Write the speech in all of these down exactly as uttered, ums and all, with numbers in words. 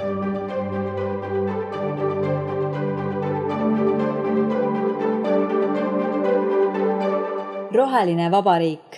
Roheline vabariik.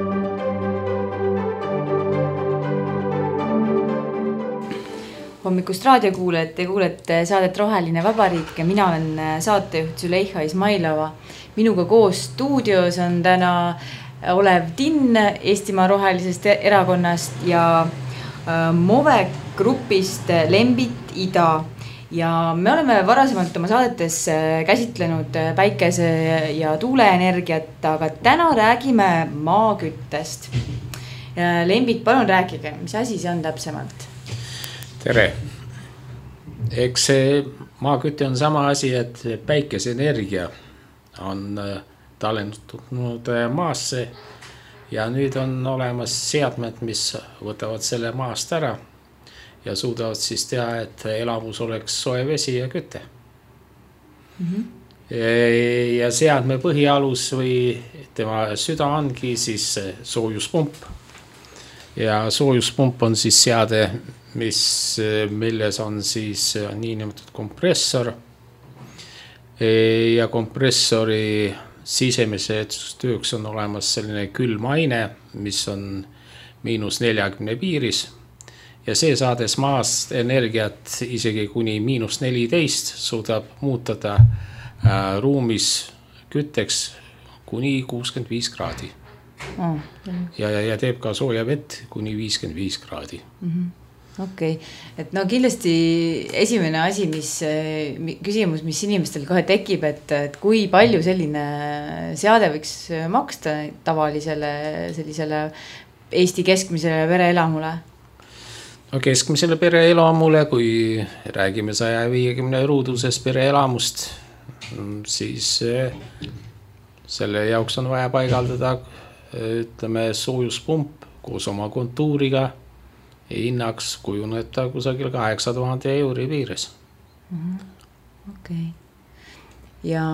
Hommikust raadiokuulajad, te kuulete saadet Roheline vabariik ja mina olen saatejuht Züleyxa Izmailova. Minuga koos stuudios on täna Olev Tinn Eestimaa Rohelisest erakonnast ja Move grupist Lembit Ida. Ja me oleme varasemalt oma saadetes käsitlenud päikese ja tuuleenergiat, aga täna räägime maaküttest. Lembit, palun rääkige, mis asi see on täpsemalt? Tere! Eks see maakütte on sama asi, et päikeseenergia on tallendunud maasse ja nüüd on olemas seadmed, mis võtavad selle maast ära ja suudavad siis teha, et elamus oleks soe vesi ja kütte. Mm-hmm. Ja seadme põhialus või tema süda ongi siis soojuspump. Ja soojuspump on siis seade, mis, milles on siis niinimetatud kompressor. Ja kompressori sisemise tööks on olemas selline külmaine, mis on miinus neljakümne piiris. Ja see saades maast energiat isegi kuni miinus neliteist suudab muutada äh, ruumis kütteks kuni kuuskümmend viis kraadi. Oh, ja, ja, ja teeb ka sooja vett kuni viiskümmend viis kraadi. Mm-hmm. Okei, okay. Et no kindlasti esimene asi, mis küsimus, mis inimestel kohe tekib, et, et kui palju selline seade võiks maksta tavalisele sellisele Eesti keskmisele pereelamule? No keskmisele pereelamule, kui räägime saja viiekümne ruudusest pereelamust, siis selle jaoks on vaja paigaldada, ütleme, soojuspump koos oma kontuuriga ja hinnaks kujuneta kusagil kaheksa tuhande euri piires. Mm-hmm. Okei. Okay. Ja...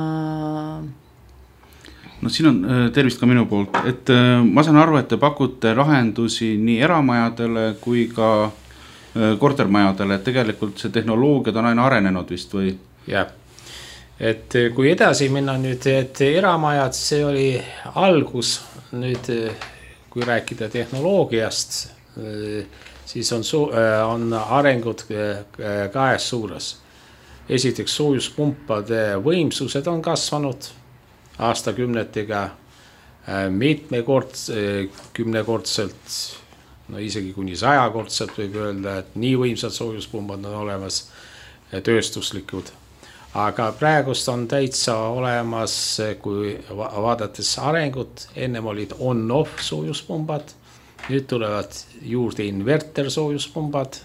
No siin on tervist ka minu poolt, et ma saan aru, et te pakute lahendusi nii eramajadele kui ka kortermajadele, et tegelikult see tehnoloogiad on aina arenenud vist või? Jah, et kui edasi minna nüüd, et eramajad, see oli algus nüüd, kui rääkida tehnoloogiast, siis on, on arengud kahes suures. Esiteks soojuspumpade võimsused on kasvanud aastakümnetega mitmekord, kümnekordselt, no isegi kuni sajakordselt võib öelda, et nii võimsad soojuspumbad on olemas tööstuslikud. Aga praegust on täitsa olemas, kui vaadates arengut, ennem olid on-off soojuspumbad, nüüd tulevad juurde inverter soojuspumbad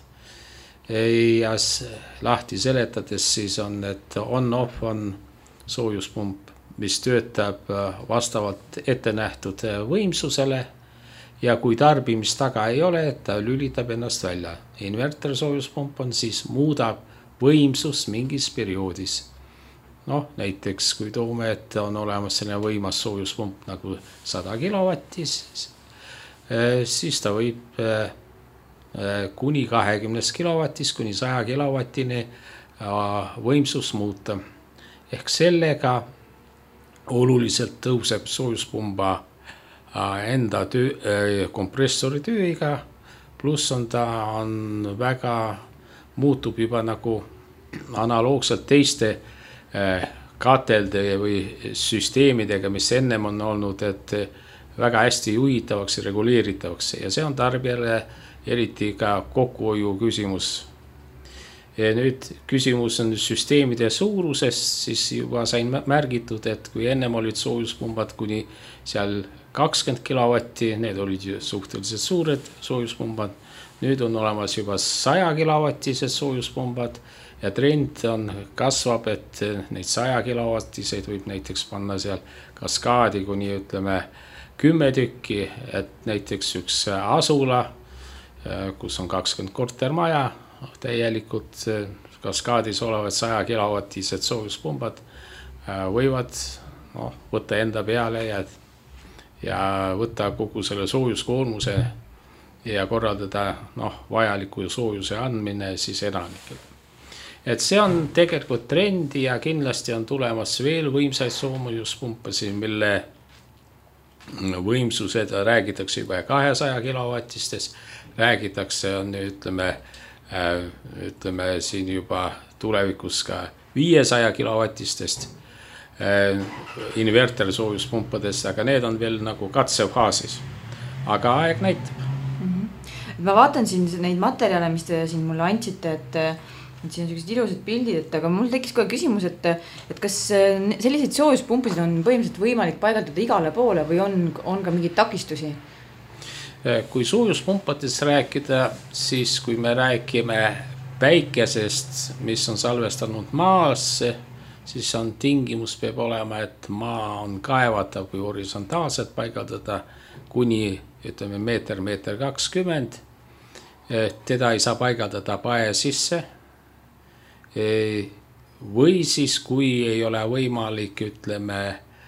ja lahti seletades siis on, et on-off on soojuspump, mis töötab vastavalt ette nähtud võimsusele ja kui tarbimist taga ei ole, ta lülitab ennast välja. Inverter soojuspump on siis muudab võimsus mingis perioodis. Noh, näiteks kui toome, et on olemas selline võimas soojuspump nagu sada kilovatti, siis ta võib kuni kahekümne kilovatis, kuni saja kilovatini võimsus muuta. Ehk sellega oluliselt tõuseb soojuspumba enda töö, kompressori tööiga, pluss on ta on väga, muutub juba nagu analoogselt teiste katelde või süsteemidega, mis ennem on olnud, et väga hästi juhitavaks ja reguleeritavaks ja see on tarbijale eriti ka kokkuhoiu küsimus. Ja nüüd küsimus on süsteemide suurusest, siis juba sain märgitud, et kui ennem olid soojuspumbad kuni seal kakskümmend kilovatti, need olid ju suhteliselt suured soojuspumbad, nüüd on olemas juba saja kilovatised soojuspumbad ja trend on kasvab, et neid saja kilovatiseid võib näiteks panna seal kaskaadi kuni ütleme kümme tükki, et näiteks üks asula, kus on kakskümmend kortermaja, täielikult kaskaadis olevad saja kilovatised soojuspumbad võivad no, võtta enda peale ja, ja võtta kogu selle soojuskoormuse ja korraldada noh, vajaliku soojuse andmine siis elanikele. Et see on tegelikult trend ja kindlasti on tulemas veel võimsaid soojuspumpasid, mille võimsused räägitakse juba kahesaja kilovatistest, räägitakse on ütleme, ütleme siin juba tulevikus ka viiesaja kilovatistest inverter soojuspumpadest, aga need on veel nagu katsefaasis, aga aeg näitab. Mm-hmm. Ma vaatan siin neid materjale, mis te siin mulle andsite, et et siin on sellised ilusad pildid, et aga mul tekkis kohe küsimus, et, et kas selliseid soojuspumpasid on põhimõtteliselt võimalik paigaldada igale poole või on, on ka mingeid takistusi? Kui soojuspumpadest rääkida, siis kui me räägime päikesest, mis on salvestanud maasse, siis on tingimus peab olema, et maa on kaevatav kui horisontaalselt paigaldada kuni ütleme meeter, meeter kakskümmend. Teda ei saa paigaldada pae sisse. Või siis, kui ei ole võimalik, ütleme,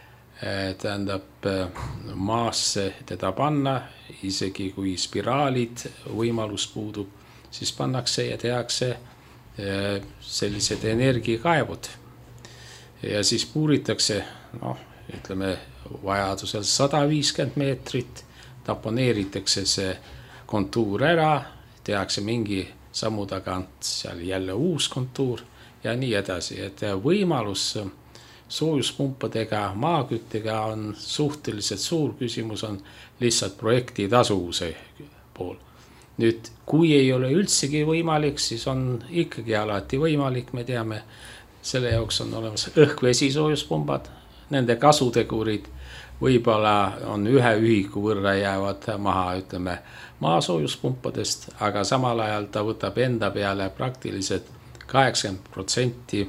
tähendab maasse teda panna, isegi kui spiraalid võimalus puudub, siis pannakse ja tehakse sellised energiakaevud. Ja siis puuritakse, noh, ütleme, vajadusel sada viiskümmend meetrit, taponeeritakse see kontuur ära, tehakse mingi sammu tagant seal jälle uus kontuur ja nii edasi. Et võimalus soojuspumpadega, maaküttega on suhteliselt suur, küsimus on lihtsalt projekti tasuvuse pool. Nüüd, kui ei ole üldsegi võimalik, siis on ikkagi alati võimalik, me teame, selle jaoks on olemas õhk-vesi soojuspumbad, nende kasutegurid võib-olla on ühe ühiku võrra jäävad maha, ütleme, maasoojuspumppadest, aga samal ajal ta võtab enda peale praktiliselt kaheksakümmend protsenti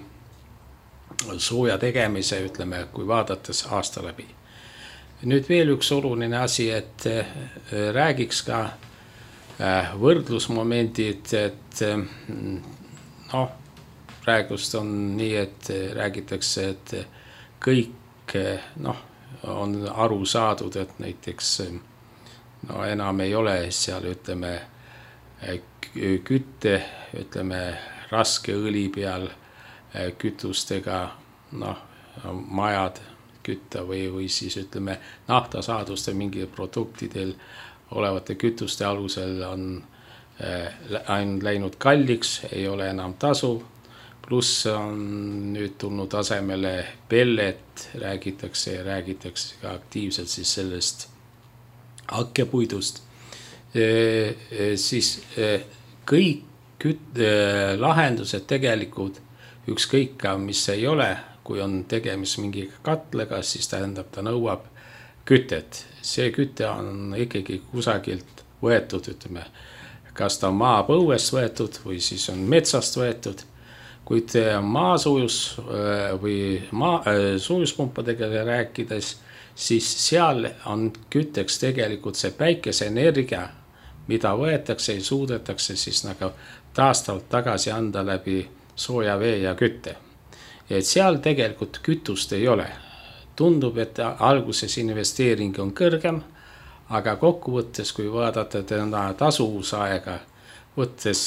sooja tegemise, ütleme, kui vaadates aasta läbi. Nüüd veel üks oluline asi, et räägiks ka võrdlusmomendid, et noh, praegust on nii, et räägitakse, et kõik noh, on aru saadud, et näiteks no enam ei ole seal, ütleme, kütte, ütleme, raske õli peal kütustega, noh, majad kütta või, või siis, ütleme, naftasaaduste mingi produktidel olevate kütuste alusel on ainult läinud kalliks, ei ole enam tasu. Pluss on nüüd tulnud asemele pellet, räägitakse ja räägitakse ka aktiivselt siis sellest hakkepuidust. E, siis kõik küt, lahendused tegelikult ükskõik ka, mis ei ole, kui on tegemist mingi katlega, siis tähendab, ta nõuab kütet. See küte on ikkagi kusagilt võetud, ütleme, kas ta on maapõuest võetud või siis on metsast võetud. Kuid maasoojus või maa, soojuspumpadega rääkides, siis seal on kütteks tegelikult see päikeseenergia, mida võetakse ja suudetakse siis nagu taastavalt tagasi anda läbi sooja vee ja kütte. Et seal tegelikult kütust ei ole. Tundub, et alguses investeering on kõrgem, aga kokkuvõttes, kui vaadata täna tasuvusaega, võttes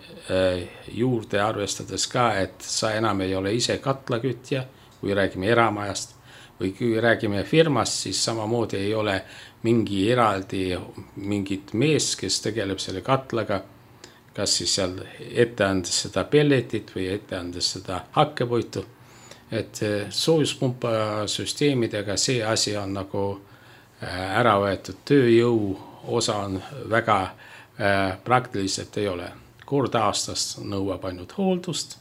juurde arvestades ka, et sa enam ei ole ise katlakütja, kui räägime eramajast või kui räägime firmast, siis samamoodi ei ole mingi eraldi mingit mees, kes tegeleb selle katlaga, kas siis seal ette andes seda pelletit või ette andes seda hakkepuitu. Et soojuspumpa süsteemidega see asi on nagu ära võetud tööjõu osa on väga praktiliselt ei ole. Kord aastast nõuab ainult hooldust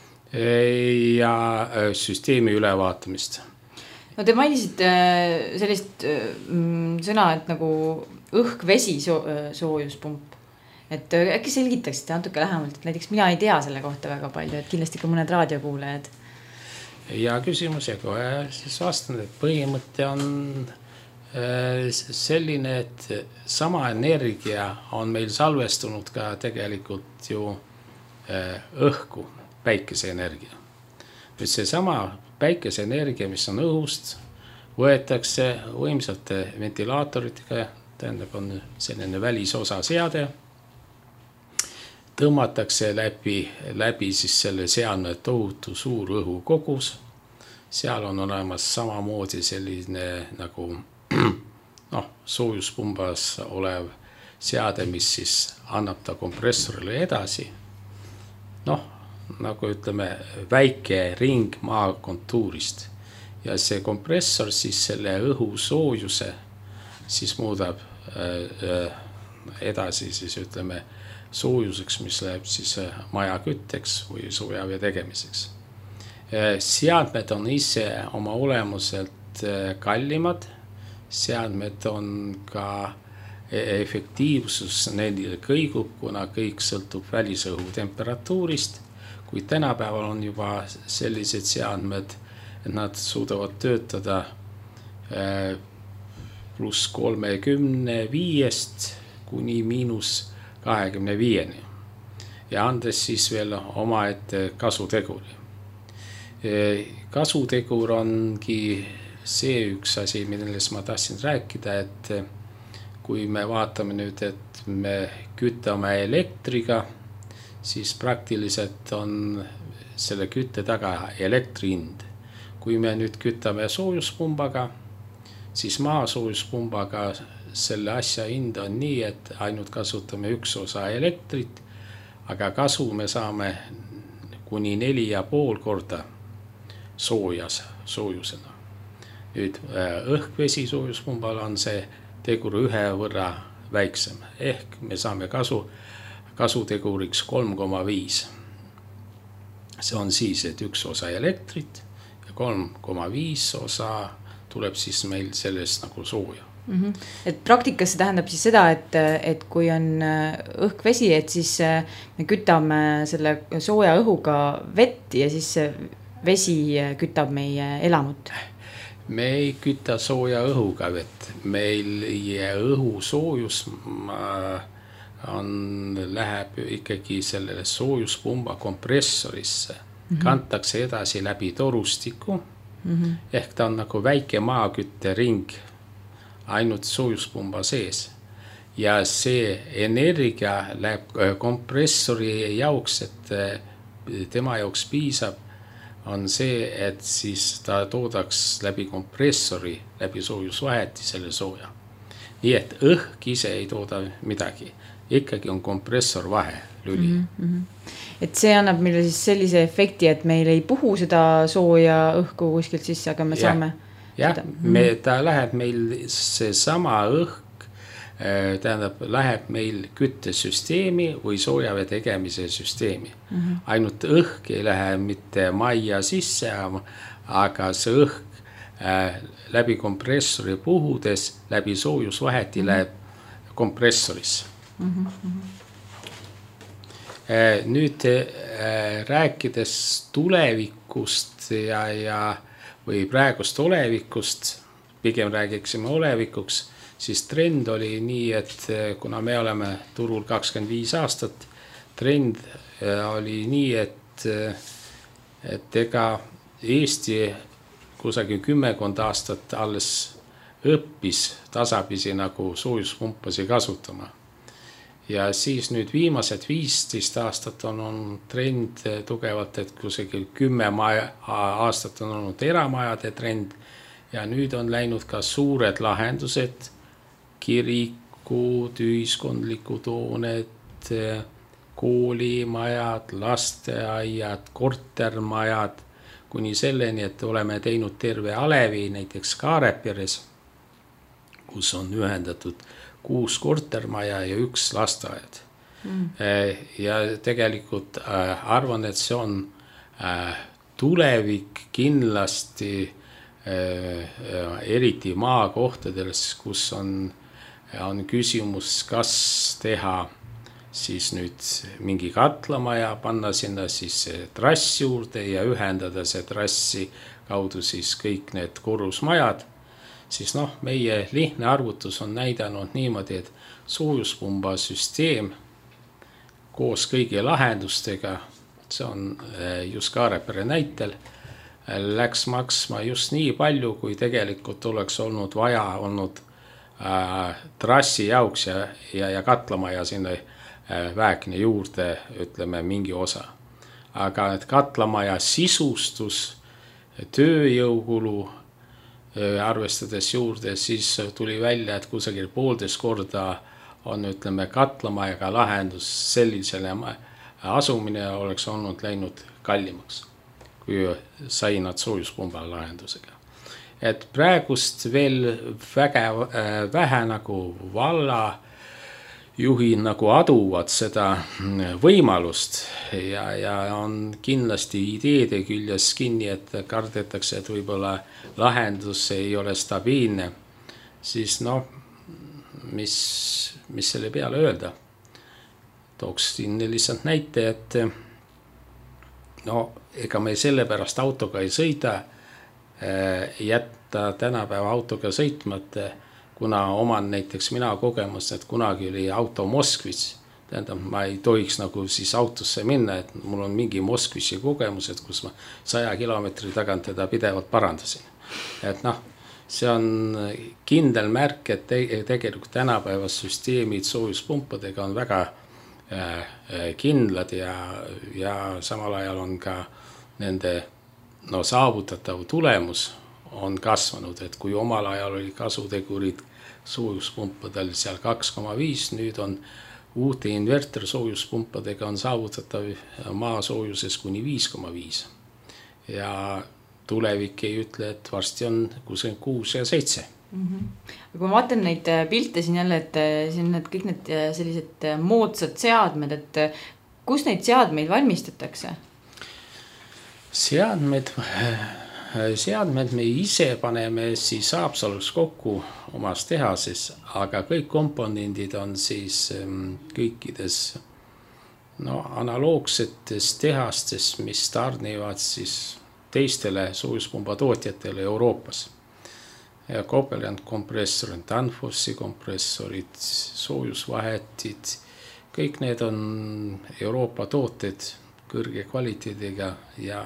ja süsteemi ülevaatamist. No te mainisite sellist sõna, et nagu õhk-vesi soojuspump. Et äkki selgitaksite natuke lähemalt, et näiteks mina ei tea selle kohta väga palju, et kindlasti ka mõned raadiokuulejad. Ja küsimus ja kohe siis vastan, et põhimõte on selline, et sama energia on meil salvestunud ka tegelikult ju õhku, päikeseenergia. Nüüd see sama päikeseenergia, mis on õhust, võetakse võimsate ventilaatoritega tähendab, on selline välisosa seade, tõmmatakse läbi, läbi siis selle seadme tohutu suur õhukogus. Seal on olemas samamoodi selline nagu noh, soojuspumbas olev seade, mis siis annab ta kompressorile edasi. Noh, nagu ütleme, väike ring maa kontuurist. Ja see kompressor siis selle õhu soojuse siis muudab äh, edasi siis ütleme soojuseks, mis läheb siis maja kütteks või soojavee tegemiseks. Seadmed on ise oma olemuselt kallimad, seadmed on ka efektiivsus neil kõigub, kuna kõik sõltub välisõhu temperatuurist, kuid tänapäeval on juba sellised seadmed, et nad suudavad töötada pluss kolmekümne viiest kuni miinus kahekümne viieni ja andes siis veel omaette kasuteguri. Kasutegur ongi see üks asi, millest ma tahtsin rääkida, et kui me vaatame nüüd, et me kütame elektriga, siis praktiliselt on selle kütte taga elektri hind. Kui me nüüd kütame soojuspumbaga, siis maa soojuspumbaga selle asja hind on nii, et ainult kasutame üks osa elektrit, aga kasu me saame kuni neli ja pool korda soojas, soojusena. Nüüd õhkvesi soojuspumbal on see tegur ühe võrra väiksem, ehk me saame kasu, kasuteguriks kolm koma viis. See on siis, et üks osa elektrit ja kolm koma viis osa tuleb siis meil sellest nagu sooja. Mm-hmm. Et praktikas see tähendab siis seda, et, et kui on õhkvesi, et siis me kütame selle sooja õhuga vett ja siis vesi kütab meie elamut. Me ei küta sooja õhuga vett. Meil õhu soojus on, läheb ikkagi sellele soojuspumba kompressorisse. Mm-hmm. Kantakse edasi läbi torustiku. Mm-hmm. Ehk ta on nagu väike maakütte ring ainult soojuspumba sees. Ja see energia läheb kompressori jauks, et tema jauks piisab, on see, et siis ta toodaks läbi kompressori, läbi soojusvaheti selle sooja. Nii et õhk ise ei tooda midagi. Ikkagi on kompressor vahe lüli. Mm-hmm. Et see annab meile siis sellise efekti, et meil ei puhu seda sooja õhku kuskilt sisse, aga me ja. saame... Jah, me, ta läheb meil see sama õhk, tähendab, läheb meil küttesüsteemi või soojavee tegemise süsteemi. Mm-hmm. Ainult õhk ei lähe mitte majja sisse, aga see õhk äh, läbi kompressori puhudes, läbi soojusvaheti mm-hmm. läheb kompressorisse. Mm-hmm. Äh, nüüd äh, rääkides tulevikust ja, ja või praegust olevikust, pigem räägiksime olevikuks, siis trend oli nii, et kuna me oleme turul kakskümmend viis aastat, trend oli nii, et, et ega Eesti kusagil kümmekond aastat alles õppis tasapisi nagu soojuspumpasi kasutama. Ja siis nüüd viimased viisteist aastat on olnud trend tugevalt, et kusagil kümme aastat on olnud eramajade trend ja nüüd on läinud ka suured lahendused, kirikud, ühiskondlikud hooned, koolimajad, lasteaiad, kortermajad, kuni selleni, et oleme teinud terve alevi näiteks Kaareperes, kus on ühendatud kuus kortermaja ja üks lasteaed. Mm. Ja tegelikult arvan, et see on tulevik kindlasti eriti maakohtades, kus on, on küsimus, kas teha siis nüüd mingi katlamaja, panna sinna siis trass juurde ja ühendada see trassi kaudu siis kõik need korrusmajad. Siis noh, meie lihtne arvutus on näidanud niimoodi, et soojuspumba süsteem koos kõigi lahendustega, see on just Kaarepere näitel, läks maksma just nii palju, kui tegelikult oleks olnud vaja olnud äh, trassi jaoks ja, ja, ja katlamaja sinna äh, väekne juurde, ütleme mingi osa. Aga et katlamaja sisustus, tööjõukulu äh, arvestades juurde, siis tuli välja, et kusagil poolteist korda on, ütleme, katlamajaga lahendus sellisele asumine oleks olnud läinud kallimaks, kui sai nad soojuspumba lahendusega. Et praegust veel väga äh, vähe nagu valla juhid nagu aduvad seda võimalust ja, ja on kindlasti ideede küljes kinni, et kardetakse, et võib-olla lahendus ei ole stabiilne, siis noh, mis, mis selle peale öelda. Tooks siin lihtsalt näite, et no ega me sellepärast autoga ei sõida, jätta tänapäeva autoga sõitmata, kuna oman näiteks mina kogemus, et kunagi oli auto Moskvits. Tähendab, ma ei tohiks nagu siis autosse minna, et mul on mingi Moskvitsi kogemus, et kus ma saja kilomeetri tagant teda pidevalt parandasin. Et noh, see on kindel märk, et tegelikult tänapäevas süsteemid soojuspumpadega on väga kindlad ja, ja samal ajal on ka nende no, saavutatav tulemus on kasvanud, et kui omal ajal oli kasutegurid soojuspumpadel seal kaks koma viis, nüüd on uute inverter soojuspumpadega on saavutatav maa soojuses kuni viis koma viis. Ja tulevik ei ütle, et varsti on kuuskümmend kuus ja seitse. Mm-hmm. Aga kui ma vaatan neid pilte siin jälle, et siin need kõik need sellised moodsad seadmed, et kus neid seadmeid valmistatakse? Seadmed, seadmed me ise paneme siis Haapsalus kokku omas tehases, aga kõik komponendid on siis kõikides no, analoogsetes tehastes, mis tarnivad siis teistele soojuspumba tootjatele Euroopas. Copperland kompressorid, Danfossi kompressorid, soojusvahetid, kõik need on Euroopa tooted kõrge kvaliteediga ja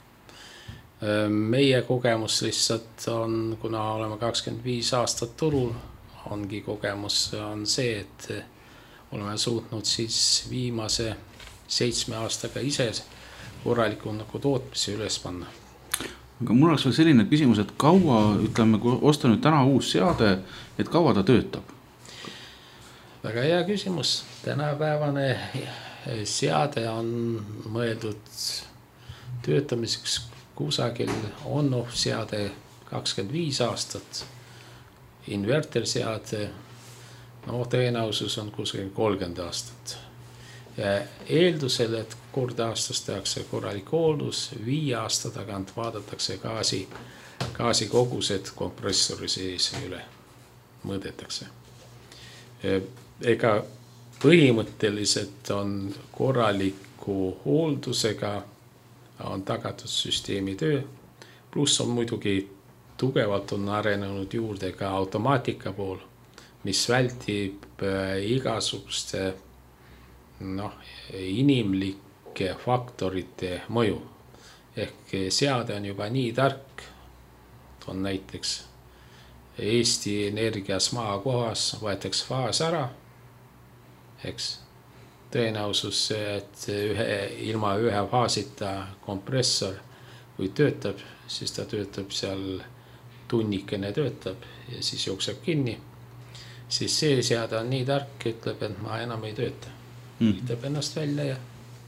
meie kogemus lihtsalt on, kuna oleme kakskümmend viis aastat turul, ongi kogemus on see, et oleme suutnud siis viimase seitsme aastaga ise korraliku nagu tootmise üles panna. Aga mul oleks veel selline küsimus, et kaua, ütleme, kui osta nüüd täna uus seade, et kaua ta töötab? Väga hea küsimus. Tänapäevane seade on mõeldud töötamiseks kusagil on-off seade kakskümmend viis aastat, inverter seade, no tõenäosus on kusagil kolmkümmend aastat. Ja eeldusel, et kord aastas tehakse korralik hooldus, viie aasta tagant vaadatakse gaasi, gaasi kogused kompressori sees üle, mõõdetakse. Ega põhimõtteliselt on korraliku hooldusega on tagatud süsteemi töö, pluss on muidugi tugevalt on arenenud juurde ka automaatika pool, mis vältib igasuguste noh, inimlike faktorite mõju. Ehk seade on juba nii tark, on näiteks Eesti Energias maakohas võetakse faas ära, eks tõenäosus, et ühe, ilma ühe faasita kompressor, kui töötab, siis ta töötab seal tunnikene töötab ja siis jookseb kinni, siis see seade on nii tark, ütleb, et ma enam ei tööta. Ütleb ennast välja ja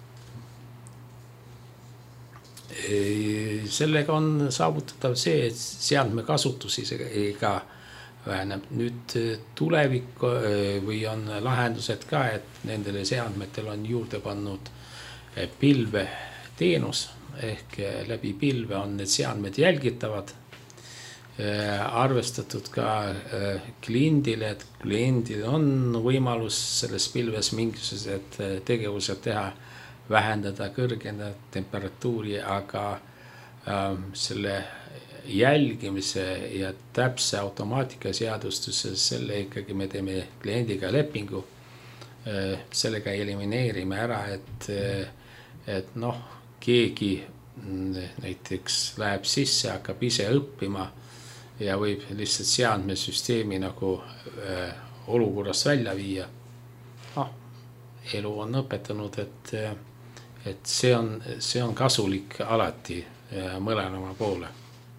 sellega on saavutatav see, et seadme kasutusi ega väheneb. Nüüd tulevik või on lahendused ka, et nendele seadmetel on juurde pannud pilve teenus ehk läbi pilve on need seadmed jälgitavad. Arvestatud ka kliendile, et kliendil on võimalus selles pilves mingisugused tegevused teha, vähendada kõrgenda temperatuuri, aga selle jälgimise ja täpse automaatika seadustuse, selle ikkagi me teeme kliendiga lepingu, sellega elimineerime ära, et, et noh, keegi näiteks läheb sisse, hakkab ise õppima ja võib lihtsalt seadmesüsteemi nagu äh, olukorrast välja viia. No, elu on õpetanud, et, et see on, see on kasulik alati äh, mõlenema poole.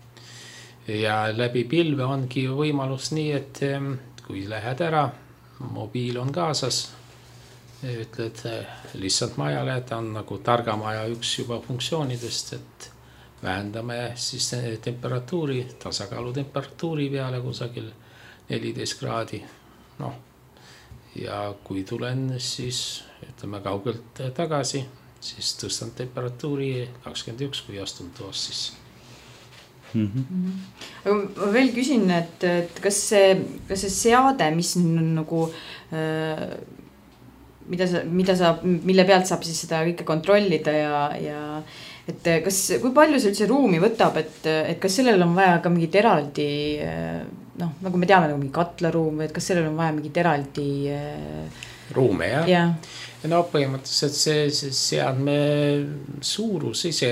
Ja läbi pilve ongi võimalus nii, et äh, kui lähed ära, mobiil on kaasas, ütled lihtsalt majale, et on nagu targa maja üks juba funktsioonidest, et vähendame siis temperatuuri, tasakaalu temperatuuri peale kusagil neliteist kraadi. No, ja kui tulen siis ütleme kaugelt tagasi, siis tõstan temperatuuri kakskümmend üks, kui astun toast sisse. Mm-hmm. Aga ma veel küsin, et, et kas see, kas see seade, mis on nagu äh, mida sa, mida sa, mille pealt saab siis seda kõike kontrollida ja, ja et kas, kui palju see üldse ruumi võtab, et, et kas sellel on vaja ka mingit eraldi, noh, nagu me teame, nagu mingi katlaruum, et kas sellel on vaja mingit eraldi ruume, jah? Ja. No põhimõtteliselt see, see seadme suurus ise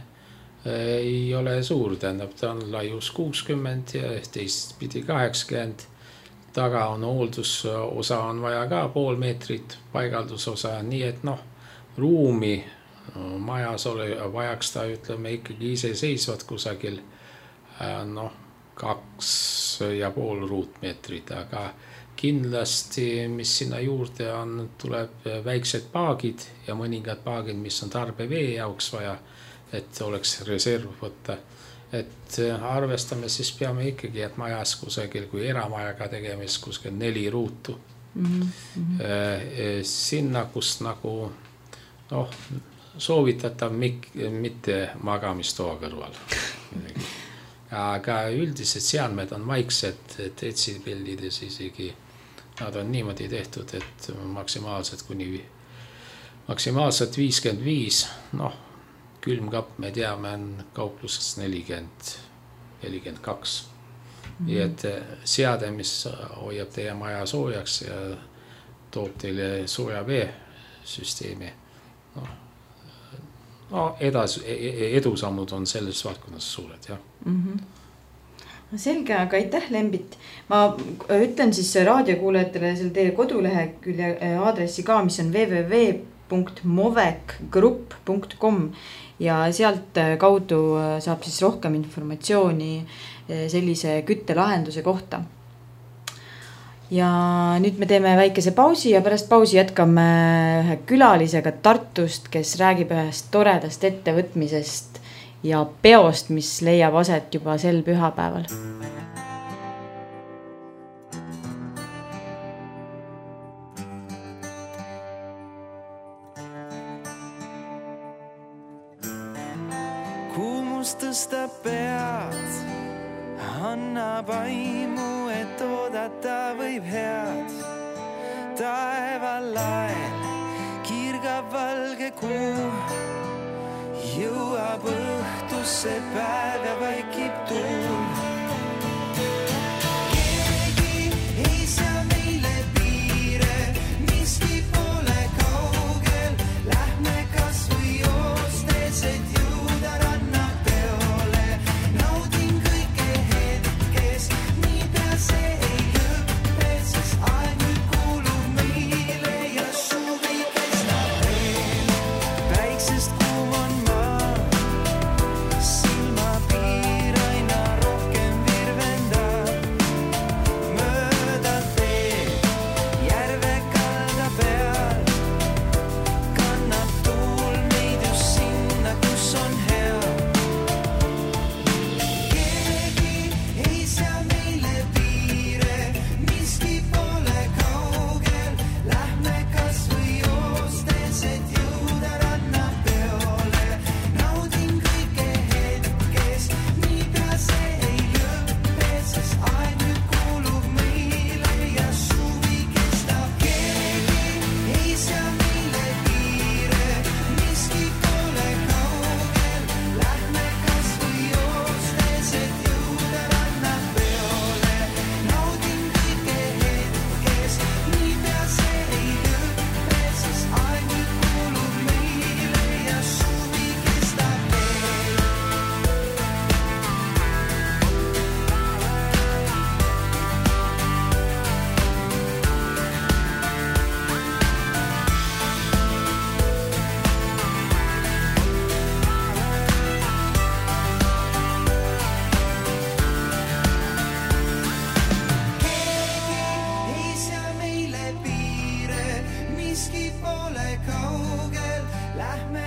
ei ole suur, tähendab, ta on laius kuuskümmend ja teistpidi kaheksakümmend. Taga on hooldusosa on vaja ka pool meetrit, paigaldusosa, nii et noh, ruumi majas ole, vajaks ta, ütleme, ikkagi iseseisvad kusagil noh, kaks ja pool ruutmeetrit, aga kindlasti, mis sinna juurde on, tuleb väiksed paagid ja mõningad paagid, mis on tarbevee jaoks vaja, et oleks reserv võtta. Et arvestame, siis peame ikkagi, et majas kusagil, kui eramajaga tegemis kusagil neli ruutu. Mm-hmm. Sinna, kus nagu noh, soovitatav mitte magamistoa kõrval. Aga üldised seadmed on vaiksed, et etsipildides isegi nad on niimoodi tehtud, et maksimaalselt kuni maksimaalselt viiskümmend viis, noh, külmkapp, me teame, on kaupluses nelikümmend, nelikümmend kaks. Mm-hmm. Nii et seade, mis hoiab teie maja soojaks ja toob teile sooja vee süsteemi. No, no edas, edusammud on selles valdkonnas suured, jah. Mm-hmm. Selge, aga aitäh, Lembit. Ma ütlen siis raadiokuulajatele selle teie kodulehekülje aadressi ka, mis on w w w punkt movek grupp punkt com ja sealt kaudu saab siis rohkem informatsiooni sellise küttelahenduse kohta. Ja nüüd me teeme väikese pausi ja pärast pausi jätkame ühe külalisega Tartust, kes räägib ühest toredast ettevõtmisest ja peost, mis leiab aset juba sel pühapäeval. Tõsta pead, annab aimu, et oodata võib head. Taevalael kirgab valge kuu, jõuab õhtusse päev ja vaikib tuul. Keegi ei saa meile piire, miski pole kaugel, lähme kas või joostes, et jõuda ranna. Kuum on maa, silma piir aina rohkem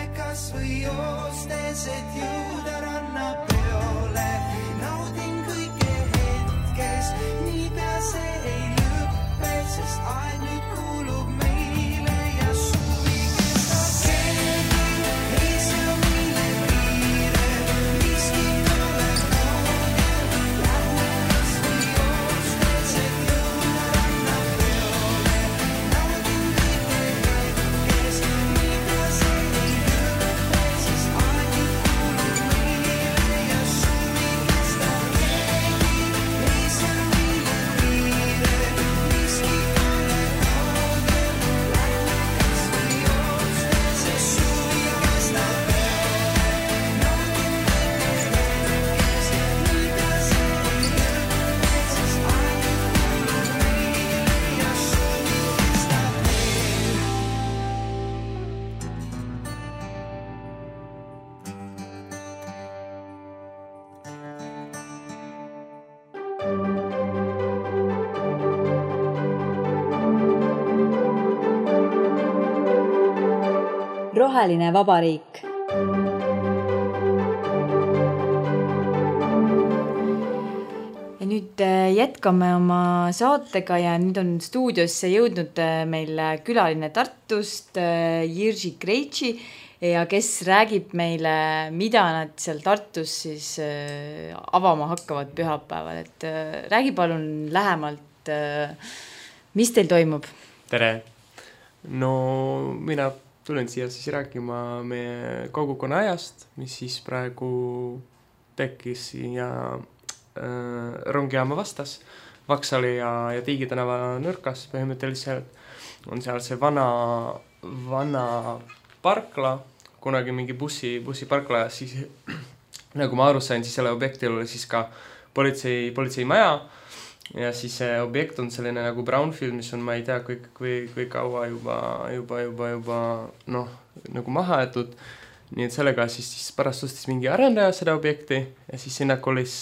kas või joostes, et jõuda ranna peole. Naudin kõike hetkes, niipea see ei lõppe, sest aeg nüüd kuulub meile ja suvi kestab. Keegi ei sea meile piire, miski pole kaugel. Lähme kas või joostes, et jõuda ranna peole. Naudin kõike hetkes, niipea see ei lõppe, sest aeg nüüd kuulub meile ja suvi kestab. Keegi ei sea meile piire, miski pole kaugel. Lähme kas või joostes, et suvi kestab. Naudin kõike hetkes, niipea see ei lõppe, sest aeg nüüd kuulub meile ja suvi kestab veel. roheline vabariik. Ja nüüd äh, jätkame oma saatega ja nüüd on stuudiosse jõudnud äh, meil külaline Tartust, äh, Jiří Krejci, ja kes räägib meile, mida nad seal Tartus siis äh, avama hakkavad pühapäeval. Et äh, räägi palun lähemalt, äh, mis teil toimub? Tere! No mina tulen siia siis rääkima meie kogukonna ajast, mis siis praegu tekkis siia äh, rongijaama vastas, Vaksali ja, ja Tiigi tänava nurkas. Põhimõtteliselt on seal see vana, vana parkla, kunagi mingi bussi, bussiparkla ja siis nagu ma aru sain, siis selle objektil oli siis ka politsei, politsei maja. Ja siis see objekt on selline nagu brownfield, mis on, ma ei tea, kui, kui, kui kaua juba, juba, juba, juba, noh, nagu maha jätud. Nii et sellega siis, siis pärast ostis mingi arendaja seda objekti ja siis sinna kolis,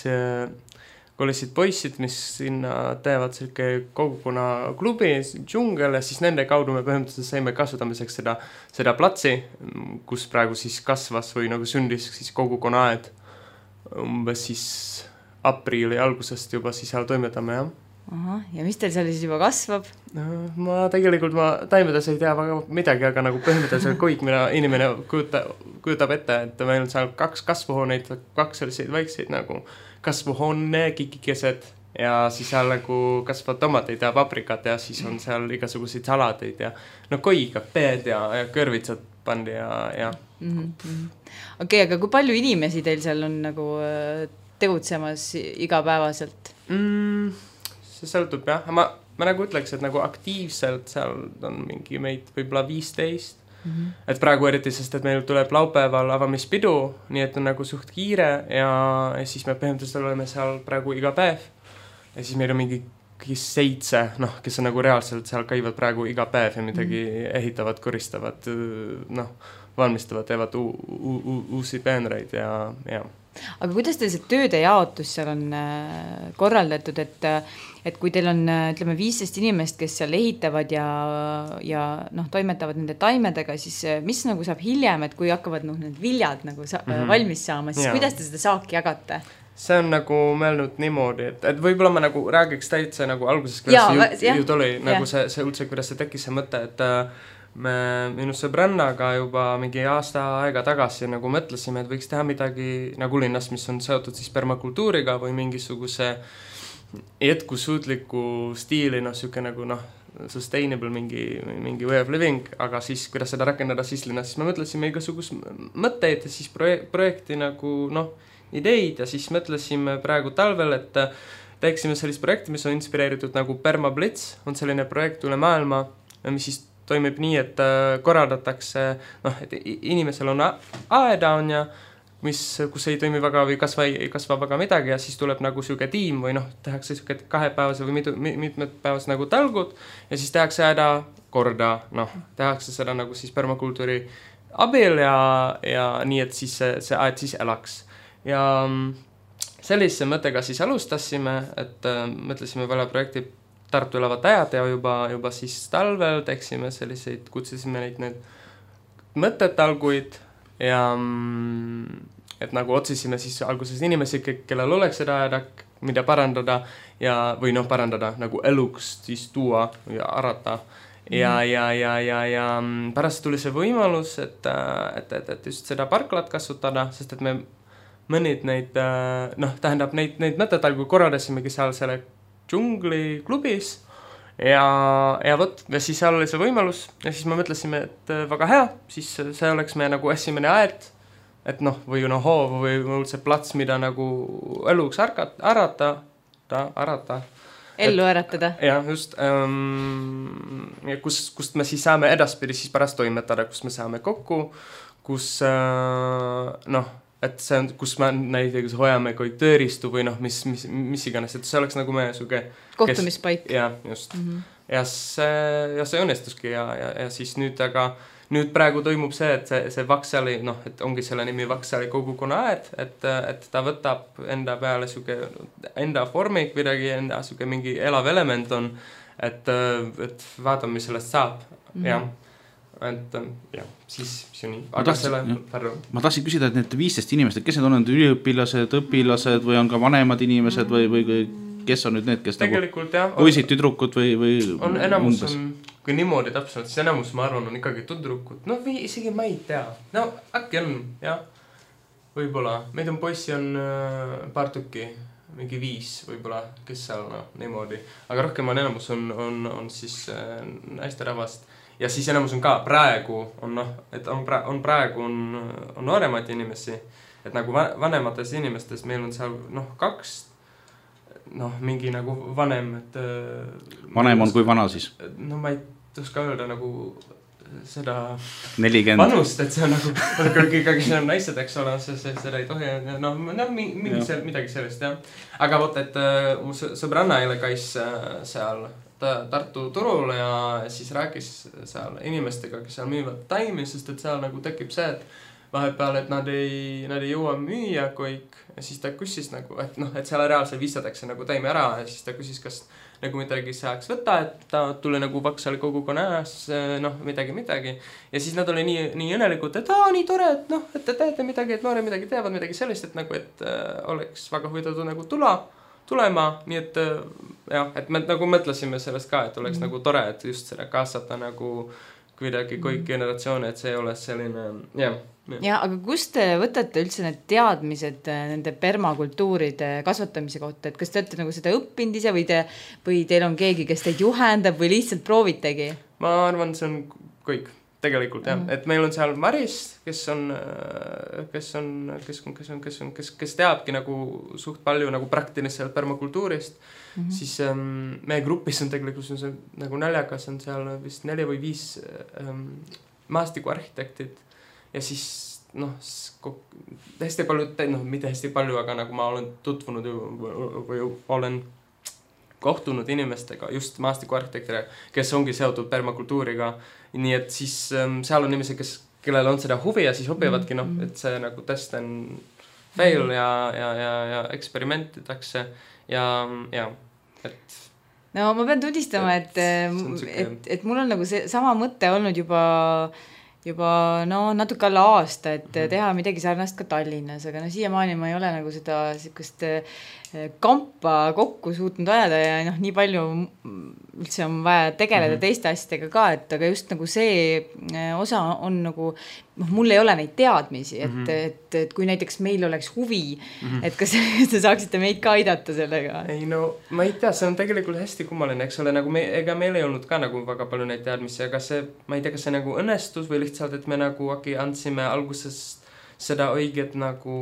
kolisid poissid, mis sinna teevad selline kogukonna klubi, džungel ja siis nende kaudu me põhimõtteliselt saime kasutamiseks seda, seda platsi, kus praegu siis kasvas või nagu sündis siis kogukonna aed. Umbes siis apriili algusest juba siis seal toimetame, jah. Aha, ja mis teil seal siis juba kasvab? Ma tegelikult ma taimedes ei tea väga midagi, aga nagu põhimõtteliselt kõik, mida inimene kujuta, kujutab ette, et meil on seal kaks kasvuhooneid, kaks selliseid väikseid nagu kasvuhoone, kikikesed ja siis seal nagu kasvavad tomateid ja paprikat ja siis on seal igasuguseid saladeid ja no koi, kapeed ja, ja kõrvitsad pandi ja, ja. Mm-hmm. Okei, okay, aga kui palju inimesi teil seal on nagu tegutsemas igapäevaselt? Mm, see sõltub jah. Ma, ma nagu ütleks, et nagu aktiivselt seal on mingi meid võib-olla viisteist. Mm-hmm. Et praegu eriti, sest et meil tuleb laupäeval avamispidu, nii et on nagu suht kiire ja, ja siis me põhimõtteliselt oleme seal praegu iga päev. Ja siis meil on mingi seitse, noh, kes on nagu reaalselt seal käivad praegu iga päev ja midagi mm-hmm. ehitavad, koristavad, noh, valmistavad, teevad u- u- u- uusi peenreid ja, ja. Aga kuidas teil see tööde jaotus seal on korraldatud, et, et kui teil on, ütleme, viisteist inimest, kes seal ehitavad ja, ja noh, toimetavad nende taimedega, siis mis nagu saab hiljem, et kui hakkavad noh, need viljad nagu sa- mm-hmm. valmis saama, siis ja. Kuidas te seda saaki jagate? See on nagu mõelnud niimoodi, et, et võib-olla ma nagu räägiks täitsa nagu alguses, kuidas ja, see jut, jut oli, nagu see, see üldse, kuidas see tekkis see mõte, et me minu sõbrannaga juba mingi aasta aega tagasi nagu mõtlesime, et võiks teha midagi nagu linnas, mis on seotud siis permakultuuriga või mingisuguse jätkusuutliku stiili, noh, siuke nagu noh, sustainable mingi, mingi way of living, aga siis kuidas seda rakendada siis linnas, siis me mõtlesime igasugust mõtteid ja siis projek- projekti nagu noh, ideid ja siis mõtlesime praegu talvel, et teeksime sellist projekti, mis on inspireeritud nagu Permablitz, on selline projekt üle maailma, mis siis toimib nii, et korraldatakse, noh, et inimesel on aeda on ja mis, kus ei toimi väga või kasva, ei kasva väga midagi ja siis tuleb nagu siuke tiim või noh, tehakse siuke kahepäevase või mitu, mitmed päevas nagu talgud ja siis tehakse aeda korda, noh, tehakse seda nagu siis permakultuuri abil ja, ja nii, et siis see, see aed siis elaks. Ja sellise mõttega siis alustasime, et mõtlesime välja projekti Tartu elavad ajad ja juba, juba siis talvel teeksime selliseid, kutsisime neid need mõttetalguid ja et nagu otsisime siis alguses inimesi, kellel oleks seda aeda, mida parandada ja, või noh, parandada nagu eluks siis tuua ja arata. Ja, ja, ja, ja, ja pärast tuli see võimalus, et, et, et, et just seda parklat kasutada, sest et me mõnid neid, noh, tähendab neid, neid mõttetalgu korraldasimegi seal selle džungli klubis ja, ja võt, ja siis seal oli see võimalus ja siis me mõtlesime, et väga hea, siis see oleks meie nagu esimene aed, et noh, või noh, hoov või üldse plats, mida nagu eluks arata, arata, arata. Ellu äratada. Jah, just. Ähm, ja kus, kust me siis saame edaspidi siis pärast toimetada, kus me saame kokku, kus äh, noh, et see on, kus me näiteks hoiame kõik tööristu või noh, mis, mis, mis iganes, et see oleks nagu meie suge kohtumispaik. Jah, just. Mm-hmm. Ja see, ja see õnnestuski ja, ja, ja siis nüüd, aga nüüd praegu toimub see, et see, see Vaksali, noh, et ongi selle nimi Vaksali kogukonna aed, et, et ta võtab enda peale suge, enda vormi kuidagi, enda suge mingi elav element on, et, et vaatame, mis sellest saab. Mm-hmm. Jah. Et jah, siis see on nii. Ma tahtsin, ma tahtsin küsida, et need viisteist inimesed, kes need on, need üliõpilased, õpilased või on ka vanemad inimesed või, või kes on nüüd need, kes tegelikult, nagu jah, poisid, tüdrukud või, või on enamus umbes. On, kui niimoodi täpselt, siis enamus ma arvan on ikkagi tüdrukud. No või isegi ma ei tea. No äkki on, jah. Võib-olla. Meid on poissi on äh, paar tükki, mingi viis võib-olla, kes seal no, niimoodi. Aga rohkem on enamus on, on, on siis äh, naiste ravast. Ja siis enamus on ka praegu on noh, et on, pra- on praegu on, on nooremad inimesi. Et nagu vanemates inimestes meil on seal noh, kaks noh, mingi nagu vanem, et vanem on kui vana siis? No ma ei tuska öelda nagu seda nelikümmend vanust, et see on nagu ikkagi see on naised, eks ole, see, see, seda ei tohi no, no mingi sel, midagi sellest, jah. Aga vot, et mu sõbranna eile käis seal Tartu turul ja siis rääkis seal inimestega, kes seal müüvad taimi, sest et seal nagu tekib see, et vahepeal, et nad ei, nad ei jõua müüa kõik ja siis ta küsis nagu, et noh, et seal reaalselt visatakse nagu taimi ära ja siis ta küsis, kas nagu midagi saaks võtta, et ta tuli nagu Vaksali kogukonnas, noh, midagi, midagi. Ja siis nad oli nii, nii õnnelikud, et aa, nii tore, et noh, et te teete midagi, et noore midagi teevad, midagi sellist, et nagu, et äh, oleks väga huvitatud nagu tula, tulema, nii et äh, jah, et me nagu mõtlesime sellest ka, et oleks mm. nagu tore, et just seda kaasata nagu kuidagi kõik generatsioone, et see ei ole selline, jah. Ja. ja, aga kust te võtate üldse need teadmised nende permakultuuride kasvatamise kohta, et kas te olete nagu seda õppinud ise või, te, või teil on keegi, kes teid juhendab või lihtsalt proovitegi? Ma arvan, see on kõik tegelikult, jah. Mm. Et meil on seal Maris, kes on, kes on, kes on, kes on, kes on, kes, kes teabki nagu suht palju nagu praktiliselt permakultuurist, mm-hmm. siis ähm, meie grupis on tegelikult on see, nagu näljakas on seal vist neli või viis ähm, maastikuarhitektid ja siis noh, hästi palju, noh, mitte hästi palju, aga nagu ma olen tutvunud või olen kohtunud inimestega, just maastikuarhitektidega, kes ongi seotud permakultuuriga, nii et siis ähm, seal on inimesed, kes, kellel on seda huvi ja siis õpivadki, noh, et see nagu test on fail ja, ja, ja, ja eksperimentitakse ja, ja, et no ma pean tunnistama, et, et, et, et mul on nagu see sama mõte olnud juba juba no natuke alla aasta, et mm-hmm. teha midagi sarnast ka Tallinnas, aga no siiamaani ma ei ole nagu seda sihukest kampa kokku suutnud ajada ja noh, nii palju üldse on vaja tegeleda mm-hmm. teiste asjadega ka, et aga just nagu see osa on nagu, noh, mul ei ole neid teadmisi, et, mm-hmm. et, et kui näiteks meil oleks huvi, mm-hmm. et kas te saaksite meid ka aidata sellega? Ei no, ma ei tea, see on tegelikult hästi kummaline, eks ole, nagu me, ega meil ei olnud ka nagu väga palju neid teadmisi, aga see, ma ei tea, kas see nagu õnnestus või lihtsalt, et me nagu äkki andsime alguses seda õiget nagu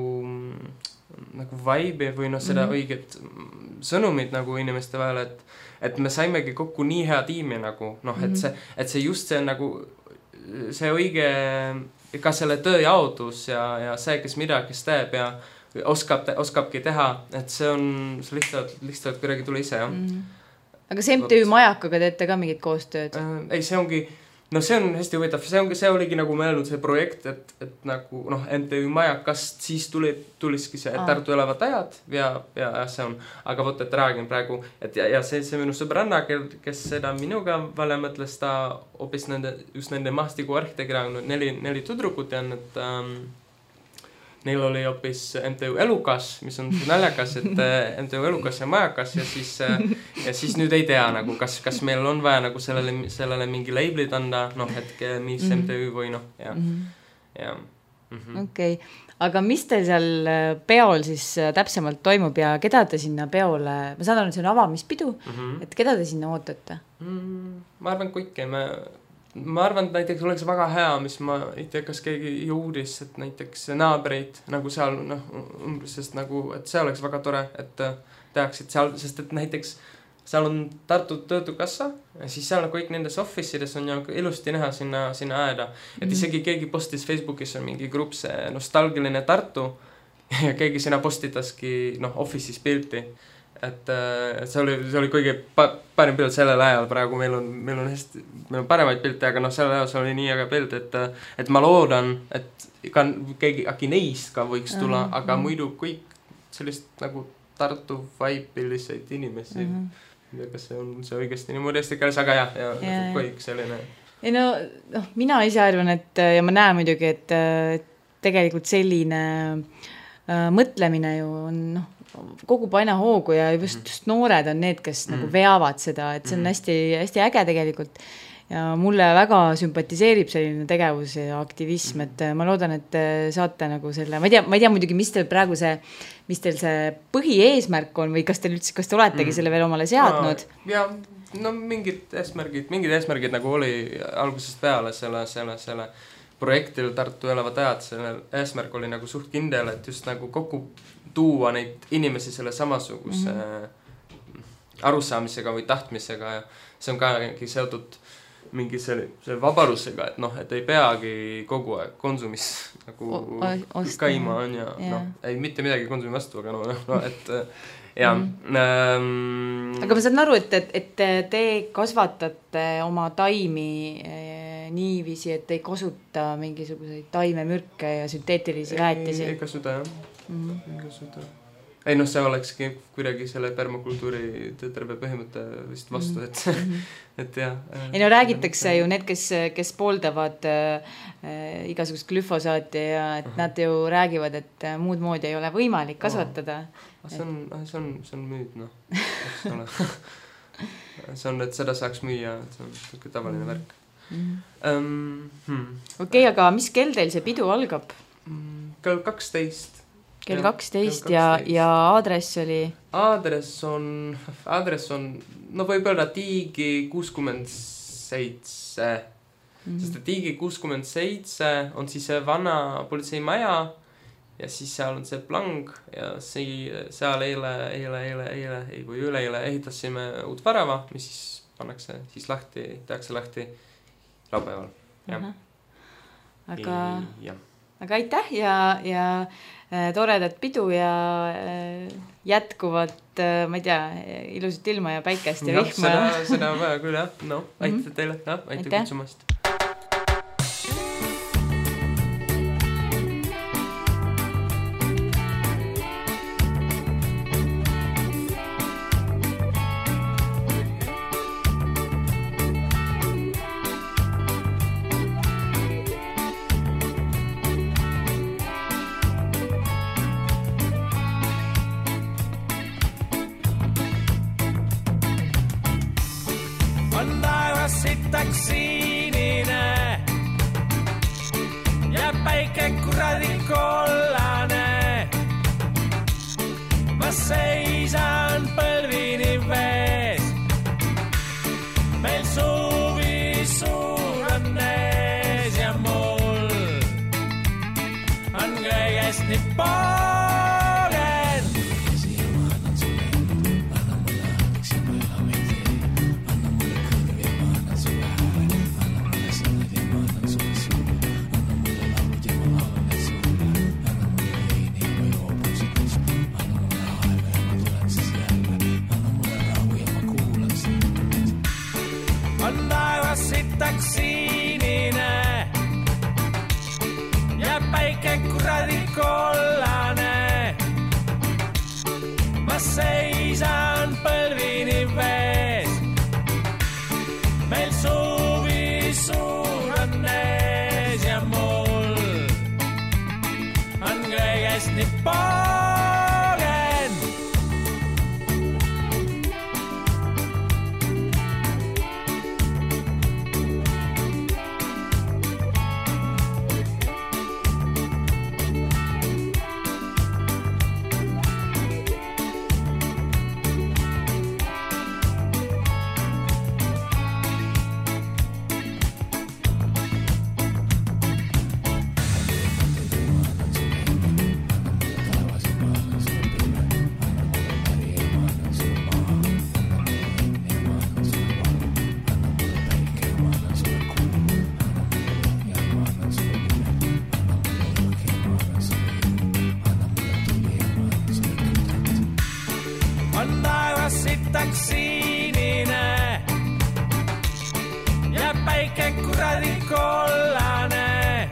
nagu vibe või noh, seda mm-hmm. õiget sõnumit nagu inimeste vahel, et, et me saimegi kokku nii hea tiimi nagu, noh, et see, et see just see nagu, see õige, ka selle tööjaotus ja, ja see, kes mida, kes teeb ja oskab, oskabki teha, et see on see lihtsalt, lihtsalt kuidagi tuli ise, jah. Mm-hmm. Aga see M T Ü Majakaga teete ka mingit koostööd? Äh, ei, see ongi no see on hästi huvitav, see on, see oligi nagu mõelnud see projekt, et, et nagu noh, M T V Majakast siis tuli, tuliski see Aa. Tartu elavad ajad ja, ja, ja see on, aga võt, et räägin praegu, et ja, ja see, see minu sõbranna, kes seda minuga vale mõtles, ta hoopis nende, just nende maastiku arhitekti, neli, neli tudrukut ja need ähm, neil oli hoopis M T U Elukas, mis on naljakas, et M T U Elukas ja Majakas ja siis, ja siis nüüd ei tea nagu, kas, kas meil on vaja nagu sellele, sellele mingi labelid anda, noh, hetke, mis mm -hmm. M T U või noh, ja, mm -hmm. ja. Mm -hmm. Okei, okay. Aga mis teil seal peol siis täpsemalt toimub ja keda te sinna peole, ma saan aru, et see on avamispidu, mm -hmm. et keda te sinna ootate? Mm, ma arvan, kuike, me ma arvan, et näiteks oleks väga hea, mis ma ei tea, kas keegi jõudis, et näiteks naabreid nagu seal, noh, umbes, sest nagu, et see oleks väga tore, et tehaksid seal, sest et näiteks seal on Tartu Töötukassa ja siis seal kõik nendes office'ides on ju ilusti näha sinna, sinna aeda. Et mm. isegi keegi postis Facebookis on mingi grupp see nostalgiline Tartu ja keegi sinna postitaski, noh, office'is pilti. Et see oli, see oli kõige pa, parim pilt sellel ajal, praegu meil on, meil on hästi, meil on paremaid pilte, aga noh, sellel ajal see oli nii äge pilt, et, et ma loodan, et ka keegi äkki neist ka võiks tulla, mm-hmm. aga muidu kõik sellist nagu Tartu vaibiliseid inimesi, mm-hmm. kas see on see õigesti niimoodi eesti keeles, aga jah, ja, ja kõik selline. Ei no, noh, mina ise arvan, et ja ma näen muidugi, et, et tegelikult selline äh, mõtlemine ju on, noh, kogub aina hoogu ja just, just noored on need, kes mm. nagu veavad seda, et see on hästi, hästi äge tegelikult ja mulle väga sümpatiseerib selline tegevus ja aktivism, et ma loodan, et saate nagu selle, ma ei tea, ma ei tea muidugi, mis teil praegu see, mis teil see põhieesmärk on või kas teil üldse, kas te oletegi mm. selle veel omale seadnud? No, ja, no mingid eesmärgid, mingid eesmärgid nagu oli algusest peale selle, selle, selle projektil Tartu elavad ajad, selle eesmärk oli nagu suht kindel, et just nagu kokku tuua neid inimesi selle samasuguse mm-hmm. arusaamisega või tahtmisega ja see on ka seotud mingi selle, selle vabarusega, et noh, et ei peagi kogu aeg konsumis nagu o kaima on ja yeah. noh, ei mitte midagi konsumi vastu, aga no, no et ja mm. ähm, aga ma saan aru, et, et, et te kasvatate oma taimi eh, niiviisi, et ei kasuta mingisuguseid taimemürke ja sünteetilisi väetisi. Ei, ei kasuta jah mm. ei kasuta ei noh, see olekski kuidagi selle permakultuuri terve põhimõtte vist vastu, et, mm-hmm. et jah. Ei no räägitakse ju need, kes, kes pooldavad äh, igasugust glüfosaati ja et uh-huh. nad ju räägivad, et muud moodi ei ole võimalik kasvatada. Uh-huh. See on, see on, see on müüd, noh. see on, et seda saaks müüa, et see on selline tavaline mm-hmm. värk. Mm-hmm. Um, hmm. Okei, okay, aga mis kell teil see pidu algab? Kell kaksteist. Kell kaksteist ja, ja aadress oli? Aadress on, aadress on, no võib öelda Tiigi kuuskümmend seitse. Mm-hmm. Sest Tiigi kuuskümmend seitse on siis see vana politseimaja ja siis seal on see plang ja see, seal eile, eile, eile, eile, ei või üle eile ehitasime uut värava, mis siis pannakse siis lahti, tehakse lahti laupäeval. Uh-huh. Aga, ja. aga aitäh ja, ja toredat pidu ja jätkuvat, ma ei tea, ilusat ilma ja päikest ja, ja vihma. Seda, seda on vaja küll, jah. No, aitäh mm-hmm. teile. Ja, aitäh, aitäh kutsumast. On taevas sitaks siin. kollane. Ma seisan põlvini vees. Meil suvi suur on ees ja mul on kõigest nii poogen. Sinine ja päike kuradi kollane.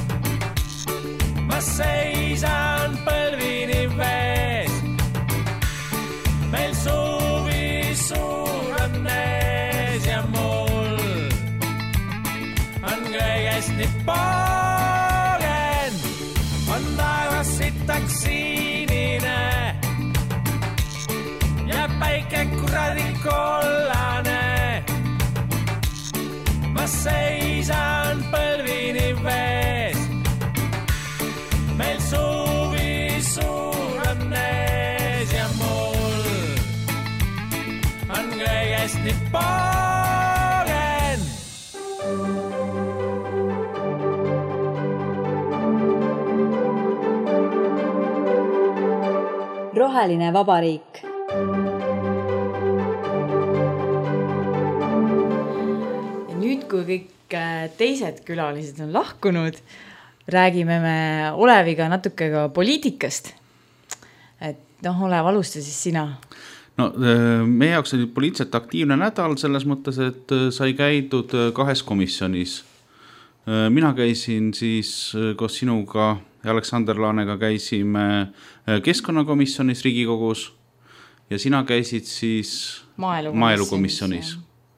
Ma seisan põlvini vees. Meil suvi suur on ees ja mul on kõigest nii poogen. On taevas sitaks sinine ja päike kuradi kollane. Ma seisan põlvini vees. Meil suvi suur on ees ja mul on kõigest nii poogen. Roheline vabariik. Nüüd, kui kõik teised külalised on lahkunud, räägime me Oleviga natuke ka poliitikast. Et noh, Olev, alusta siis sina. No, meie jaoks oli poliitiliselt aktiivne nädal selles mõttes, et sai käidud kahes komisjonis. Mina käisin siis koos sinuga ja Aleksander Laanega käisime keskkonnakomisjonis Riigikogus ja sina käisid siis maaelukomisjonis. maaelukomisjonis.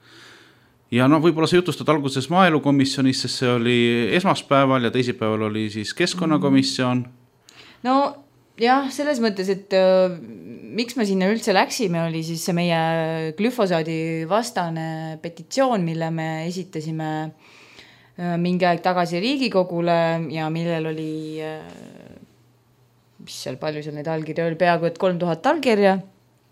Ja no võib-olla sa jutustad alguses maaelukomisjonis, sest see oli esmaspäeval ja teisipäeval oli siis keskkonnakomisjon. No jah, selles mõttes, et äh, miks me sinna üldse läksime, oli siis see meie glüfosaadi vastane petitsioon, mille me esitasime äh, mingi aeg tagasi Riigikogule ja millel oli, äh, mis seal palju seal neid allkirja oli, peaaegu et kolm tuhat allkirja.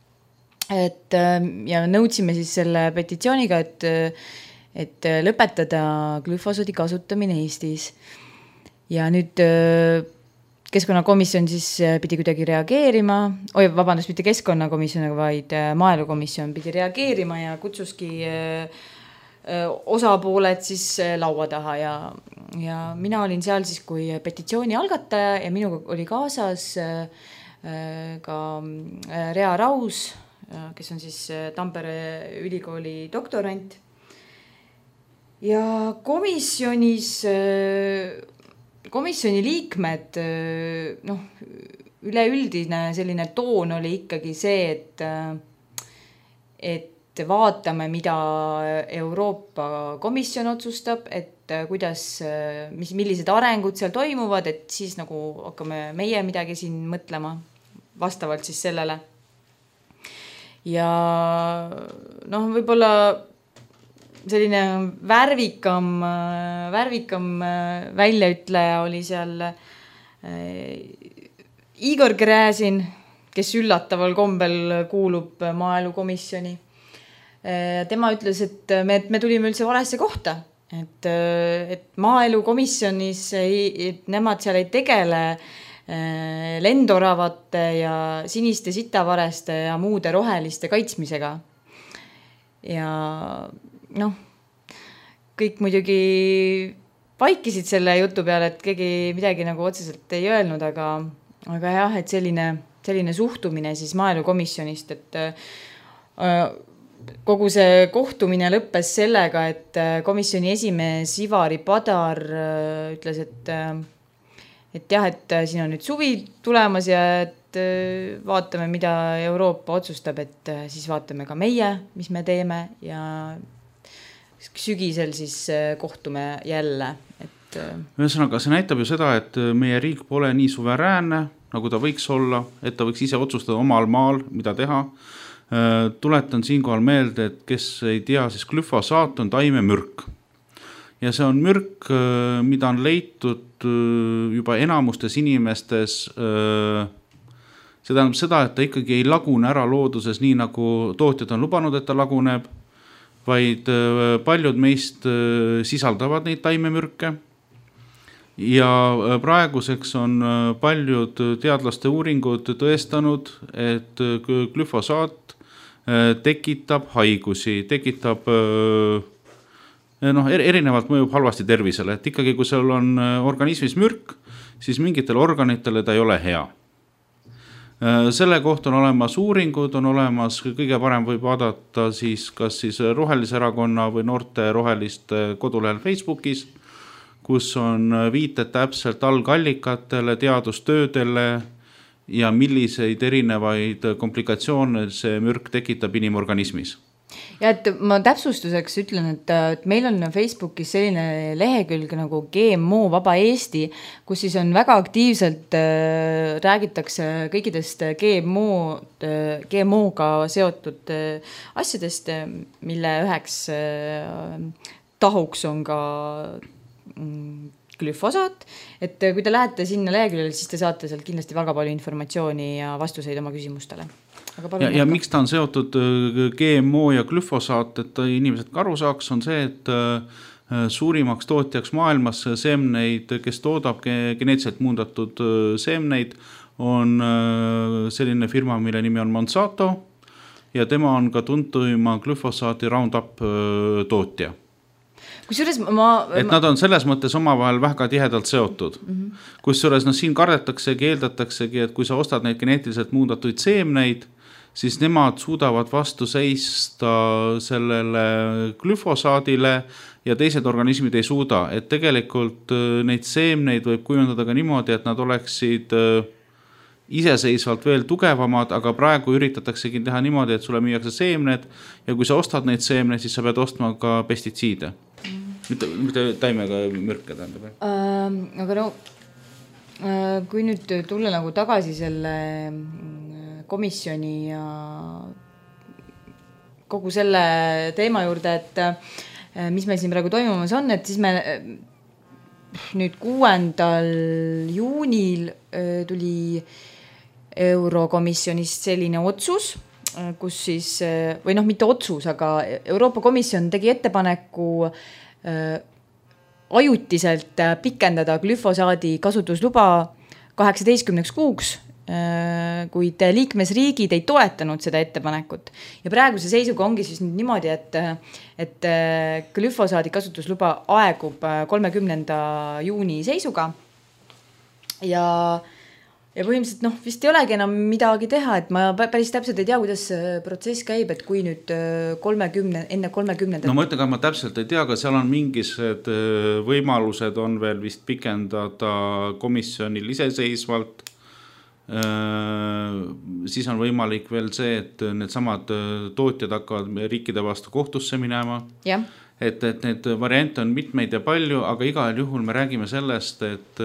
Et, ja nõudsime siis selle petitsiooniga, et, et lõpetada glüfosaadi kasutamine Eestis. Ja nüüd keskkonnakomisjon siis pidi kuidagi reageerima, oi, vabandust, mitte keskkonnakomisjon, vaid maaelukomisjon pidi reageerima ja kutsuski osapooled siis laua taha ja, ja mina olin seal siis kui petitsiooni algataja ja minuga oli kaasas ka Rea Raus, kes on siis Tampere ülikooli doktorant. Ja komisjonis, komisjoni liikmed, noh, üleüldine selline toon oli ikkagi see, et, et vaatame, mida Euroopa Komisjon otsustab, et kuidas, mis, millised arengud seal toimuvad, et siis nagu hakkame meie midagi siin mõtlema vastavalt siis sellele. Ja noh, võib-olla selline värvikam, värvikam väljaütleja oli seal Igor Gräzin, kes üllataval kombel kuulub maaelukomisjoni. Tema ütles, et me, me tulime üldse valesse kohta, et, et maaelukomisjonis et nemad seal ei tegele lendoravate ja siniste sitavareste ja muude roheliste kaitsmisega. Ja noh, kõik muidugi vaikisid selle jutu peale, et keegi midagi nagu otseselt ei öelnud, aga, aga jah, et selline, selline suhtumine siis maaelukomisjonist, et kogu see kohtumine lõppes sellega, et komisjoni esimees Ivari Padar ütles, et et jah, et siin on nüüd suvi tulemas ja et vaatame, mida Euroopa otsustab, et siis vaatame ka meie, mis me teeme ja sügisel siis kohtume jälle. Et... Ühesõnaga, see näitab ju seda, et meie riik pole nii suveräänne, nagu ta võiks olla, et ta võiks ise otsustada omal maal, mida teha. Tuletan siinkohal meelde, et kes ei tea, siis glüfosaat on taimemürk. Ja see on mürk, mida on leitud juba enamustes inimestes. See tähendab seda, et ta ikkagi ei lagune ära looduses nii, nagu tootjad on lubanud, et ta laguneb, vaid paljud meist sisaldavad neid taimemürke. Ja praeguseks on paljud teadlaste uuringud tõestanud, et glüfosaat tekitab haigusi, tekitab, noh, erinevalt mõjub halvasti tervisele, et ikkagi kui seal on organismis mürk, siis mingitel organitele ta ei ole hea. Selle kohta on olemas uuringud, on olemas, kõige parem võib vaadata siis kas siis Rohelise erakonna või Noorte Roheliste kodulehel Facebookis, kus on viited täpselt algallikatele, teadustöödele ja milliseid erinevaid komplikatsioone see mürk tekitab inimorganismis. Ja et ma täpsustuseks ütlen, et, et meil on Facebookis selline lehekülg nagu G M O Vaba Eesti, kus siis on väga aktiivselt äh, räägitakse kõikidest G M O, äh, G M O-ga seotud äh, asjadest, mille üheks äh, tahuks on ka mm, glüfosaat, et kui te lähete sinna leheküljele, siis te saate sealt kindlasti väga palju informatsiooni ja vastuseid oma küsimustele. Ja, ja miks ta on seotud G M O ja glüfosaat, et inimesed ka aru saaks, on see, et suurimaks tootjaks maailmas seemneid, kes toodab geneetiliselt muundatud seemneid, on selline firma, mille nimi on Monsanto ja tema on ka tuntuima glüfosaati Roundup tootja. Kusjuures ma... Et nad on selles mõttes omavahel väga tihedalt seotud. Mm-hmm. Kusjuures no, siin kardetaksegi, eeldataksegi, et kui sa ostad neid geneetiliselt muundatuid seemneid, siis nemad suudavad vastu seista sellele glüfosaadile ja teised organismid ei suuda. Et tegelikult neid seemneid võib kujundada ka niimoodi, et nad oleksid iseseisvalt veel tugevamad, aga praegu üritatakse teha niimoodi, et sulle müüakse seemned ja kui sa ostad neid seemneid, siis sa pead ostma ka pestitsiide. Mitte, mitte taimega mürke tähendab. Ähm, aga no, äh, kui nüüd tulla nagu tagasi selle komisjoni ja kogu selle teema juurde, et äh, mis meil siin praegu toimumas on, et siis me äh, nüüd kuuendal juunil äh, tuli Eurokomisjonist selline otsus, äh, kus siis, äh, või noh, mitte otsus, aga Euroopa Komisjon tegi ettepaneku ajutiselt pikendada glüfosaadi kasutusluba kaheksateistkümneks kuuks, kuid liikmesriigid ei toetanud seda ettepanekut. Ja praeguse seisuga ongi siis nüüd niimoodi, et, et glüfosaadi kasutusluba aegub kolmekümnenda juuni seisuga ja Ja põhimõtteliselt noh, vist ei olegi enam midagi teha, et ma päris täpselt ei tea, kuidas protsess käib, et kui nüüd kolmekümne, enne kolmekümnendat... No ma ütlen, ma täpselt ei tea, aga seal on mingised võimalused on veel vist pikendada komisjonil iseseisvalt. Siis on võimalik veel see, et need samad tootjad hakkavad riikide vastu kohtusse minema. Jah. Et, et need variante on mitmeid ja palju, aga igal juhul me räägime sellest, et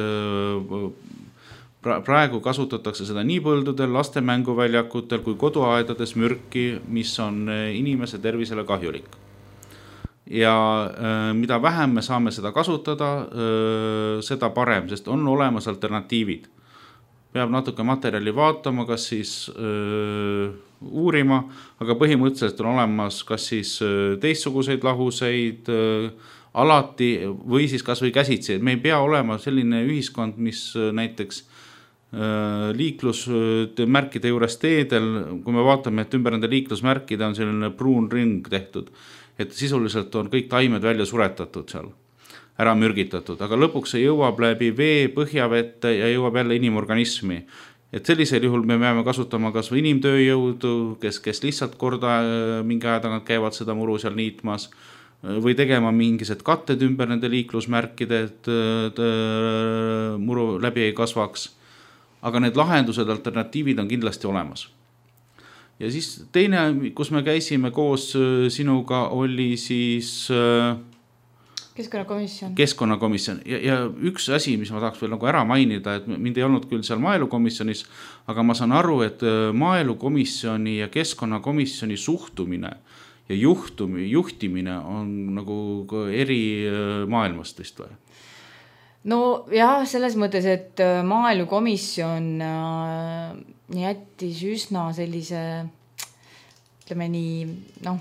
praegu kasutatakse seda nii põldudel, laste mänguväljakutel kui koduaedades mürki, mis on inimese tervisele kahjulik. Ja mida vähem me saame seda kasutada, seda parem, sest on olemas alternatiivid. Peab natuke materjali vaatama, kas siis öö, uurima, aga põhimõtteliselt on olemas kas siis teistsuguseid lahuseid öö, alati või siis kas või käsitsi. Me ei pea olema selline ühiskond, mis näiteks liiklusmärkide juures teedel, kui me vaatame, et ümber nende liiklusmärkide on selline pruun ring tehtud, et sisuliselt on kõik taimed välja suretatud seal, ära mürgitatud, aga lõpuks see jõuab läbi vee, põhjavette ja jõuab jälle inimorganismi. Et sellisel juhul me peame kasutama kas või inimtööjõudu, kes, kes lihtsalt korda mingi aja tagant käivad seda muru seal niitmas, või tegema mingised katted ümber nende liiklusmärkide, et muru läbi ei kasvaks. Aga need lahendused, alternatiivid on kindlasti olemas. Ja siis teine, kus me käisime koos sinuga, oli siis Keskkonnakomisjon. Keskkonnakomisjon. Ja, ja üks asi, mis ma tahaks veel nagu ära mainida, et mind ei olnud küll seal maaelukomisjonis, aga ma saan aru, et maaelukomisjoni ja keskkonnakomisjoni suhtumine ja juhtumi, juhtimine on nagu eri maailmast vist või? No jah, selles mõttes, et maaelukomisjon jättis üsna sellise, ütleme nii, noh,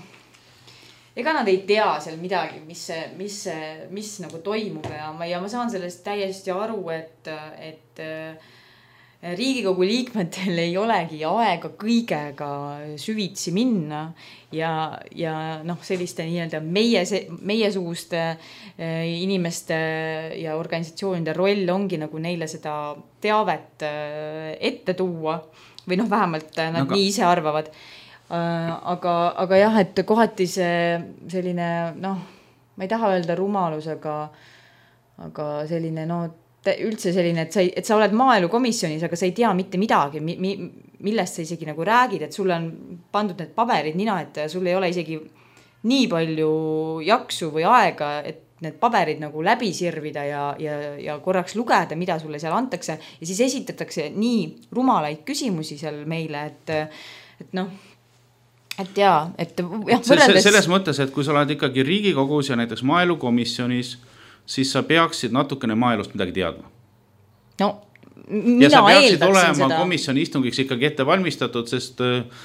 ega nad ei tea seal midagi, mis, mis, mis nagu toimub ja ma, ja ma saan sellest täiesti aru, et, et Riigikogu liikmetel ei olegi aega kõigega süvitsi minna ja, ja noh, selliste nii-öelda meie, meiesuguste inimeste ja organisatsioonide roll ongi nagu neile seda teavet ette tuua või noh, vähemalt nad aga... nii ise arvavad. Aga, aga jah, et kohati see selline, noh, ma ei taha öelda rumalus, aga, aga selline, no üldse selline, et sa, et sa oled maaelukomisjonis, aga sa ei tea mitte midagi, mi, mi, millest sa isegi nagu räägid, et sulle on pandud need paberid nina, et sul ei ole isegi nii palju jaksu või aega, et need paberid nagu läbi sirvida ja, ja, ja korraks lugeda, mida sulle seal antakse ja siis esitatakse nii rumalaid küsimusi seal meile, et, et noh, et jaa, et jah, võrreldes... Selles mõttes, et kui sa oled ikkagi Riigikogus ja näiteks maaelukomisjonis, siis sa peaksid natukene maaelust midagi teadma. No, mina ja sa peaksid olema seda... komisjoni istungiks ikkagi ette valmistatud, sest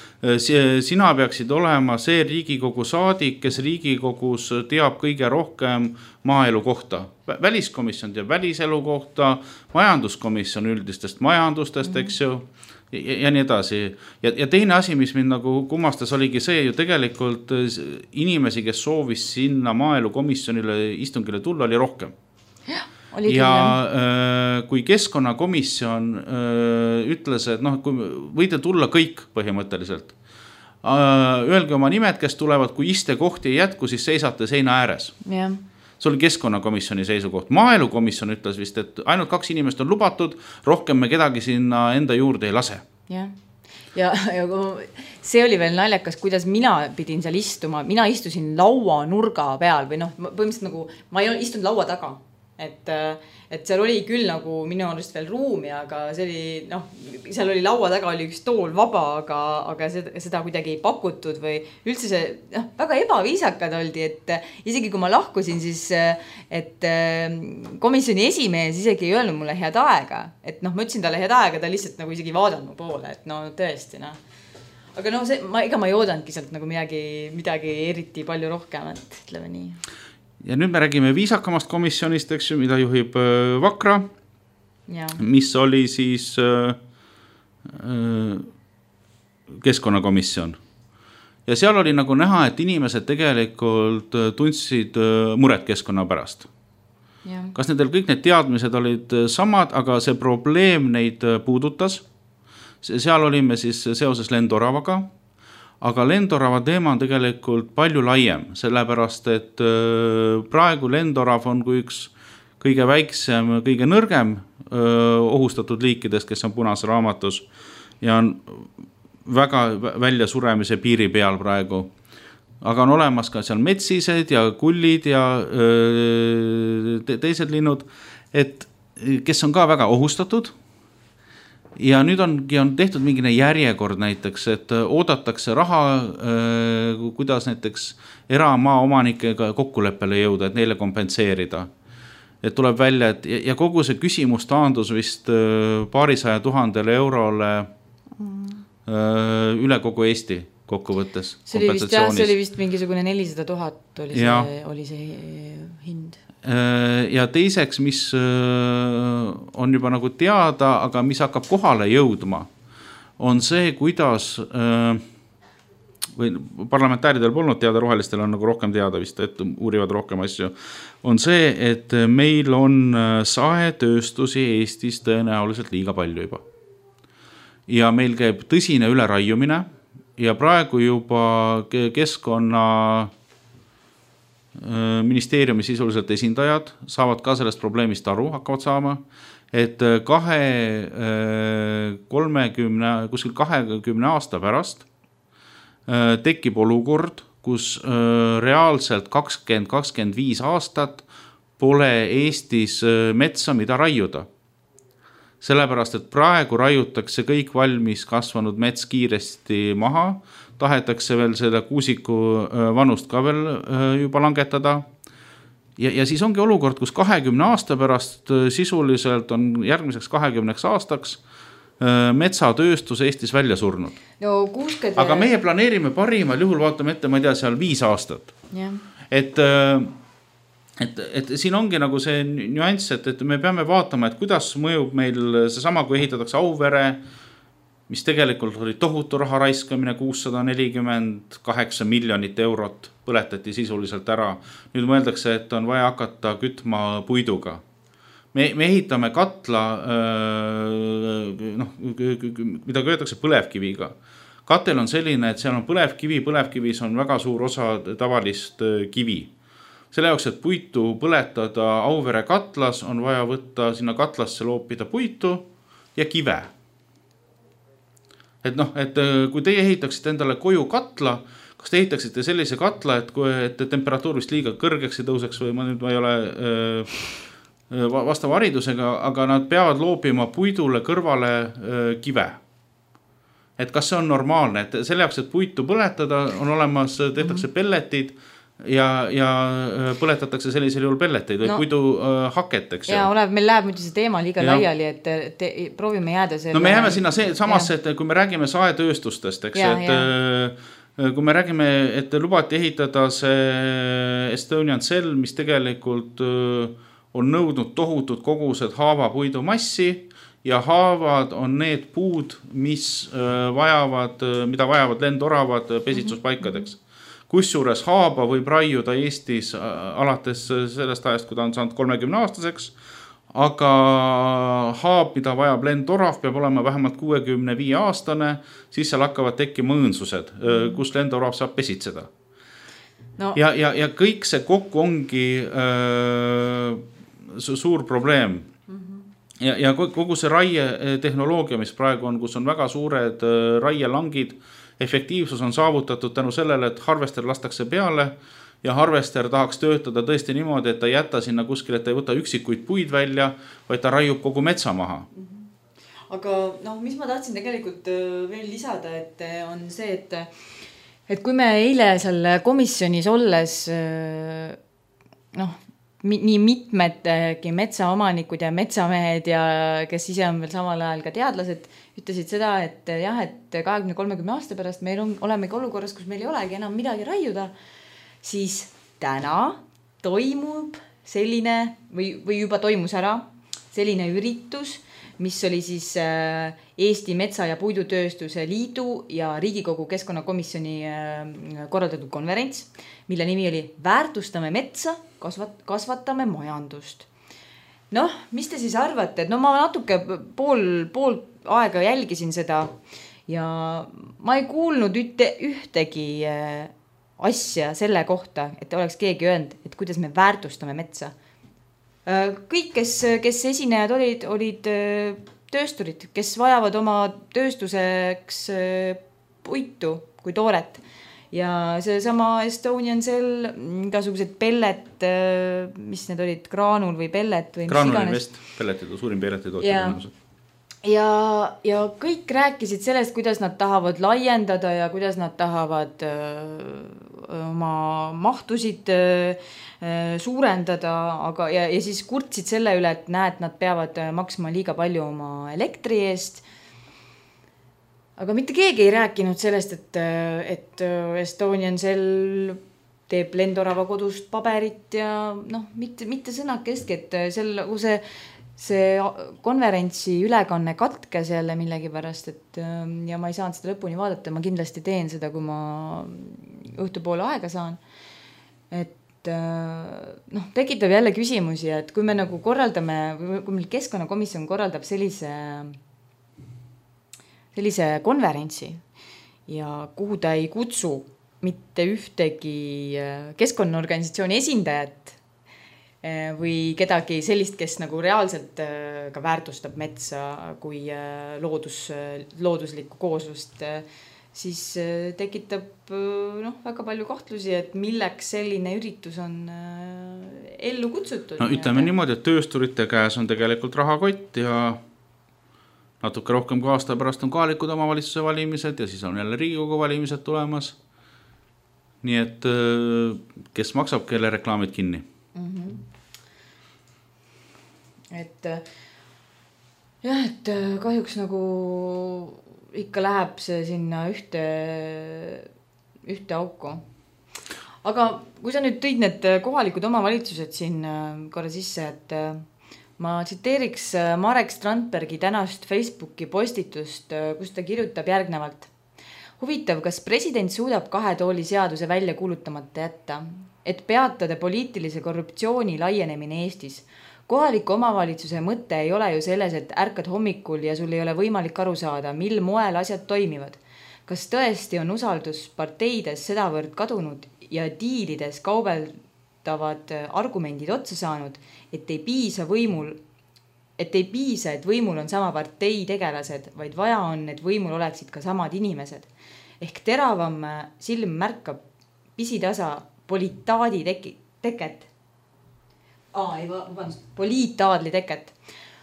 sina peaksid olema see Riigikogu saadik, kes Riigikogus teab kõige rohkem maaelu kohta. Väliskomisjon teab väliselu kohta, majanduskomisjon üldistest majandustest, mm-hmm. eks ju, ja, ja nii edasi. Ja, ja teine asi, mis mind nagu kummastas, oligi see ju tegelikult inimesi, kes soovis sinna maaelukomisjonile istungile tulla, oli rohkem. Oli ja äh, kui keskkonnakomisjon äh, ütles, et noh, kui võite tulla kõik põhimõtteliselt. Äh, öelge oma nimed, kes tulevad, kui iste kohti ei jätku, siis seisate seina ääres. Yeah. See oli keskkonnakomisjoni seisukoht. Maaelukomisjon ütles vist, et ainult kaks inimest on lubatud, rohkem me kedagi sinna enda juurde ei lase. Yeah. Ja, ja see oli veel naljakas, kuidas mina pidin seal istuma. Mina istusin laua nurga peal või noh, põhimõtteliselt nagu ma ei istunud laua taga. Et, et seal oli küll nagu minu arust veel ruumi, aga see oli, noh, seal oli laua taga oli üks tool vaba, aga, aga seda, seda kuidagi ei pakutud või üldse see, noh, väga ebaviisakad oldi, et isegi kui ma lahkusin, siis, et komisjoni esimees isegi ei öelnud mulle head aega, et noh, ma ütlesin talle head aega, ta lihtsalt nagu isegi vaadanud mu poole, et no tõesti, noh. Aga noh, see, ma, ega ma ei oodanudki sealt nagu midagi, midagi eriti palju rohkem, et ütleme nii. Ja nüüd me räägime viisakamast komisjonist, eks ju, mida juhib Vakra, ja. Mis oli siis äh, keskkonnakomisjon. Ja seal oli nagu näha, et inimesed tegelikult tundsid muret keskkonna pärast. Ja. Kas nendel kõik need teadmised olid samad, aga see probleem neid puudutas. Seal olime siis seoses lendoravaga. Aga lendorava teema on tegelikult palju laiem, sellepärast, et praegu lendorav on kui üks kõige väiksem, kõige nõrgem ohustatud liikidest, kes on punases raamatus ja on väga välja suremise piiri peal praegu. Aga on olemas ka seal metsised ja kullid ja teised linnud, et kes on ka väga ohustatud. Ja nüüd on, on tehtud mingine järjekord näiteks, et oodatakse raha, kuidas näiteks eramaa omanikega kokkuleppele jõuda, et neile kompenseerida. Et tuleb välja, et ja kogu see küsimus taandus vist paarisaja tuhandele eurole üle kogu Eesti kokkuvõttes. See oli vist, jah, see oli vist mingisugune nelisada tuhat oli see, oli see hind. Ja teiseks, mis on juba nagu teada, aga mis hakkab kohale jõudma, on see, kuidas, või parlamentääridel polnud teada, rohelistel on nagu rohkem teada vist, et uurivad rohkem asju, on see, et meil on saetööstusi Eestis tõenäoliselt liiga palju juba. Ja meil käib tõsine üleraiumine ja praegu juba keskkonna ministeeriumi sisuliselt esindajad saavad ka sellest probleemist aru, hakkavad saama, et kahe, kolmekümne, kuskil kahekümne aasta pärast tekib olukord, kus reaalselt kakskümmend, kakskümmend viis aastat pole Eestis metsa, mida raiuda. Sellepärast, et praegu raiutakse kõik valmis kasvanud mets kiiresti maha, tahetakse veel seda kuusiku vanust ka veel juba langetada. Ja, ja siis ongi olukord, kus kahekümne aasta pärast sisuliselt on järgmiseks kahekümneks aastaks metsatööstus Eestis välja surnud. No, kuuskede... Aga meie planeerime parimal juhul, vaatame ette, ma ei tea, seal viis aastat. Ja. Et... Et, et siin ongi nagu see nüanss, et, et me peame vaatama, et kuidas mõjub meil see sama, kui ehitatakse Auvere, mis tegelikult oli tohutu raha raiskamine, kuussada nelikümmend kaheksa miljonit eurot põletati sisuliselt ära. Nüüd mõeldakse, et on vaja hakata kütma puiduga. Me, me ehitame katla, noh, mida köetakse põlevkiviga. Katel on selline, et seal on põlevkivi, põlevkivis on väga suur osa tavalist kivi. Selle jaoks, et puitu põletada Auvere katlas, on vaja võtta sinna katlasse loopida puitu ja kive. Et noh, et kui teie ehitaksite endale koju katla, kas te ehitaksite sellise katla, et, kui, et temperatuur vist liiga kõrgeks ei tõuseks või ma nüüd ma ei ole äh, vastava haridusega, aga nad peavad loopima puidule kõrvale äh, kive. Et kas see on normaalne, et selle jaoks, et puitu põletada, on olemas, tehtakse pelletid, ja, ja põletatakse sellisel juhul pelleteid või no, puidu äh, haketeks. Ja Olev, meil läheb muidu see teema liiga ja. laiali, et te, proovime jääda selle... No me jääme sinna see, samasse, et kui me räägime saetööstustest, eks, ja, et ja. kui me räägime, et lubati ehitada see Estonian Cell, mis tegelikult on nõudnud tohutud kogused haavapuidu massi ja haavad on need puud, mis vajavad, mida vajavad lendoravad pesitsuspaikadeks. Mm-hmm. Kusjuures haaba võib raiuda Eestis alates sellest ajast, kui ta on saanud kolmekümne aastaseks, aga haab, mida vajab lendorav, peab olema vähemalt kuuekümne viie aastane, siis seal hakkavad tekkima õõnsused, kus lendorav saab pesitseda. No. Ja, ja, ja kõik see kokku ongi äh, suur probleem. Ja, ja kogu see raie tehnoloogia, mis praegu on, kus on väga suured raielangid, efektiivsus on saavutatud tänu sellele, et harvester lastakse peale ja harvester tahaks töötada tõesti niimoodi, et ta jätta sinna kuskil, et ta ei võta üksikuid puid välja, vaid ta raiub kogu metsa maha. Aga noh, mis ma tahtsin tegelikult veel lisada, et on see, et, et kui me eile seal komisjonis olles noh, nii mitmedki metsaomanikud ja metsamehed ja kes ise on veel samal ajal ka teadlased ütlesid seda, et jah, et kahekümne kolmekümne aasta pärast meil on, olemegi olukorras, kus meil ei olegi enam midagi raiuda, siis täna toimub selline või, või juba toimus ära selline üritus, mis oli siis Eesti Metsa- ja Puidutööstuse Liidu ja Riigikogu Keskkonnakomisjoni korraldatud konverents, mille nimi oli Väärtustame metsa, kasvat, kasvatame majandust. Noh, mis te siis arvate? Et no ma natuke pool, pool aega jälgisin seda ja ma ei kuulnud üte, ühtegi asja selle kohta, et oleks keegi öelnud, et kuidas me väärtustame metsa. Kõik, kes, kes esinejad olid, olid töösturid, kes vajavad oma tööstuseks puitu kui tooret. Ja see sama Estonian Cell, igasugused pellet, mis need olid, graanul või pellet või graanul mis iganes. Vest, pelletid, suurim pelletid ootid. Ja, ja kõik rääkisid sellest, kuidas nad tahavad laiendada ja kuidas nad tahavad öö, oma mahtusid öö, suurendada, aga ja, ja siis kurtsid selle üle, et näed, nad peavad maksma liiga palju oma elektri eest. Aga mitte keegi ei rääkinud sellest, et, et Estonian Cell teeb lendorava kodust paberit ja noh, mitte, mitte sõnakestki, et selle, see, see konverentsi ülekanne katkes jälle millegi pärast, et ja ma ei saanud seda lõpuni vaadata, ma kindlasti teen seda, kui ma õhtupoole aega saan. Et noh, tekitab jälle küsimusi, et kui me nagu korraldame, kui meil Keskkonnakomisjon korraldab sellise sellise konverentsi ja kuhu ta ei kutsu mitte ühtegi keskkonnaorganisatsiooni esindajat või kedagi sellist, kes nagu reaalselt ka väärtustab metsa kui loodus, looduslikku kooslust, siis tekitab noh, väga palju kahtlusi, et milleks selline üritus on ellu kutsutud. No ütleme niimoodi, et töösturite käes on tegelikult rahakott ja natuke rohkem kui aasta pärast on kohalikud omavalitsuse valimised ja siis on jälle Riigikogu valimised tulemas. Nii et kes maksab, kelle reklaamid kinni? Mm-hmm. Et jah, et kahjuks nagu ikka läheb see sinna ühte, ühte auku. Aga kui sa nüüd tõid need kohalikud omavalitsused siin korra sisse, et ma tsiteeriks Marek Strandbergi tänast Facebooki postitust, kus ta kirjutab järgnevalt. Huvitav, kas president suudab kahe tooli seaduse välja kuulutamata jätta, et peatada poliitilise korruptsiooni laienemine Eestis. Kohaliku omavalitsuse mõte ei ole ju selles, et ärkad hommikul ja sul ei ole võimalik aru saada, mil moel asjad toimivad. Kas tõesti on usaldus parteides sedavõrd kadunud ja diilides kaubeldavad argumendid otsa saanud, et ei piisa võimul, et ei piisa, et võimul on sama partei tegelased, vaid vaja on, et võimul oleksid ka samad inimesed. Ehk teravam silm märkab pisitasa politaadi teki, teket. Aa, ei, vabandust, poliitaadli teket.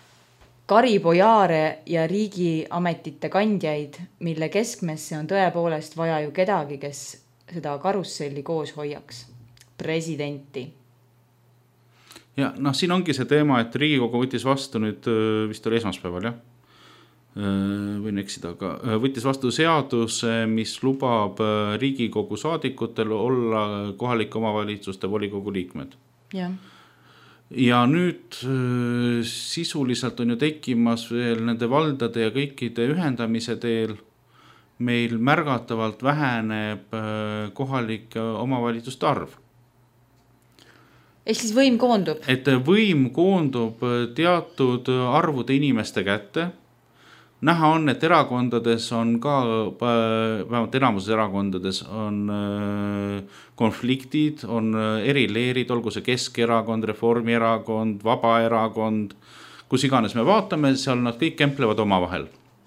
Karibojaare ja riigiametite kandjaid, mille keskmesse on tõepoolest vaja ju kedagi, kes seda karusselli koos hoiaks. Presidenti. Ja noh, siin ongi see teema, et Riigikogu võttis vastu nüüd, vist oli esmaspäeval, jah? Võin eksida, aga võttis vastu seaduse, mis lubab Riigikogu saadikutel olla kohalike omavalitsuste volikogu liikmed. Jah. Ja nüüd sisuliselt on ju tekkimas veel nende valdade ja kõikide ühendamise teel. Meil märgatavalt väheneb kohalike omavalitsuste arv. Ehk siis võim koondub? Et võim koondub teatud arvude inimeste kätte. Näha on, et erakondades on ka, vähemalt enamuses erakondades on konfliktid, on eri leerid, olgu see Keskerakond, Reformierakond, Vabaerakond, kus iganes me vaatame, seal nad kõik kemplevad oma vahel.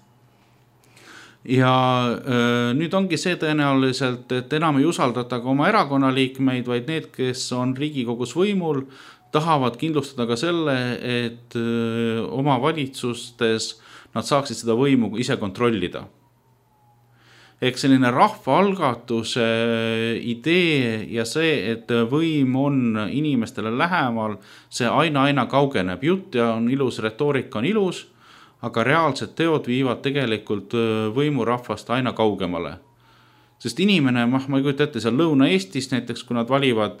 Ja nüüd ongi see tõenäoliselt, et enam ei usaldata ka oma erakonnaliikmeid, vaid need, kes on Riigikogus võimul, tahavad kindlustada ka selle, et oma valitsustes nad saaksid seda võimu ise kontrollida. Ehk selline rahvaalgatuse idee ja see, et võim on inimestele lähemal, see aina-aina kaugeneb. Jutt ja on ilus, retoorika on ilus, aga reaalsed teod viivad tegelikult võimurahvast aina kaugemale. Sest inimene, ma ei kujuta ette, seal Lõuna-Eestis näiteks, kui nad valivad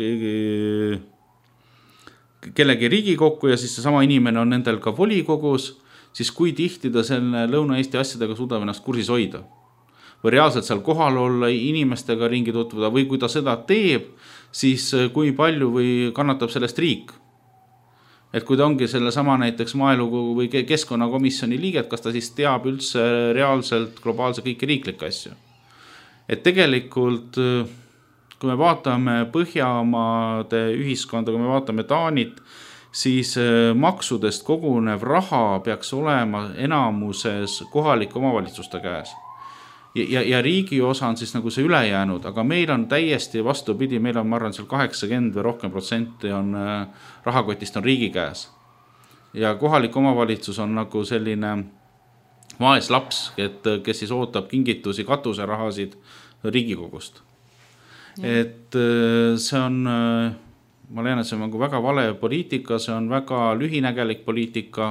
kellegi Riigikokku ja siis see sama inimene on nendel ka volikogus, siis kui tihti ta selle Lõuna-Eesti asjadega suudab ennast kursis hoida. Või reaalselt seal kohal olla, inimestega ringi tutvuda või kui ta seda teeb, siis kui palju või kannatab sellest riik. Et kui ta ongi selle sama näiteks maaelu või keskkonnakomisjoni liiget, kas ta siis teab üldse reaalselt globaalse kõiki riiklikke asju. Et tegelikult, kui me vaatame Põhjamaade ühiskonda, kui me vaatame Taanit, siis maksudest kogunev raha peaks olema enamuses kohalike omavalitsuste käes. Ja, ja, ja riigi osa on siis nagu see ülejäänud, aga meil on täiesti vastupidi, meil on, ma arvan, seal kaheksakümmend või rohkem protsenti on rahakotist on riigi käes. Ja kohalik omavalitsus on nagu selline vaes laps, et, kes siis ootab kingitusi katuserahasid Riigikogust. Ja. Et see on... Ma leian, et see on nagu väga vale poliitika, see on väga lühinägelik poliitika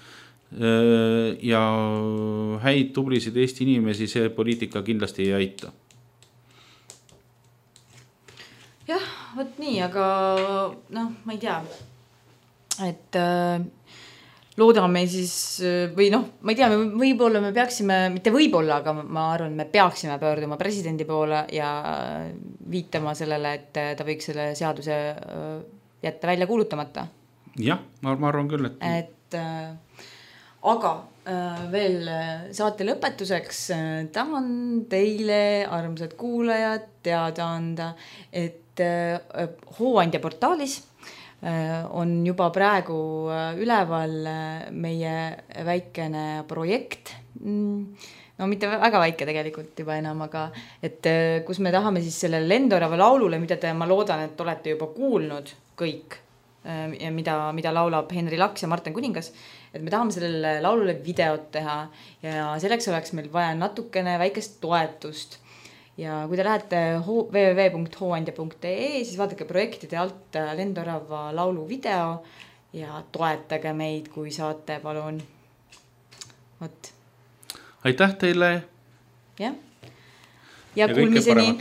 ja häid tublisid Eesti inimesi see poliitika kindlasti ei aita. Jah, võt nii, aga noh, ma ei tea, et äh, loodame siis või noh, ma ei tea, võib-olla me peaksime, mitte võib-olla, aga ma arvan, me peaksime pöörduma presidendi poole ja viitama sellele, et ta võiks selle seaduse jätta välja kuulutamata. Jah, ma arvan küll, et... et äh, aga veel saate lõpetuseks tahan teile, armsad kuulajad, teada anda, et Hooandja portaalis on juba praegu üleval meie väikene projekt, no mitte väga väike tegelikult juba enam, aga et kus me tahame siis selle Lendorava laulule, mida te, ma loodan, et olete juba kuulnud kõik, ja mida, mida laulab Henri Laks ja Martin Kuningas, et me tahame sellele laulule videot teha ja selleks oleks meil vaja natukene väikest toetust. Ja kui te lähete w w w punkt hooandja punkt e e, siis vaadake projektide alt Lendorava laulu video ja toetage meid, kui saate, palun. Vot. Aitäh teile. Ja, ja, ja kuulmiseni.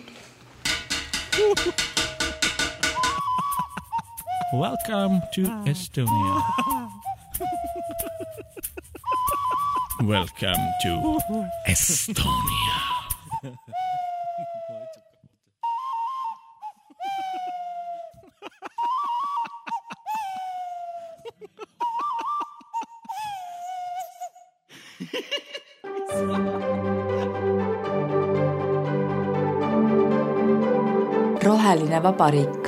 Welcome to Estonia. Welcome to Estonia. Roheline vabariik.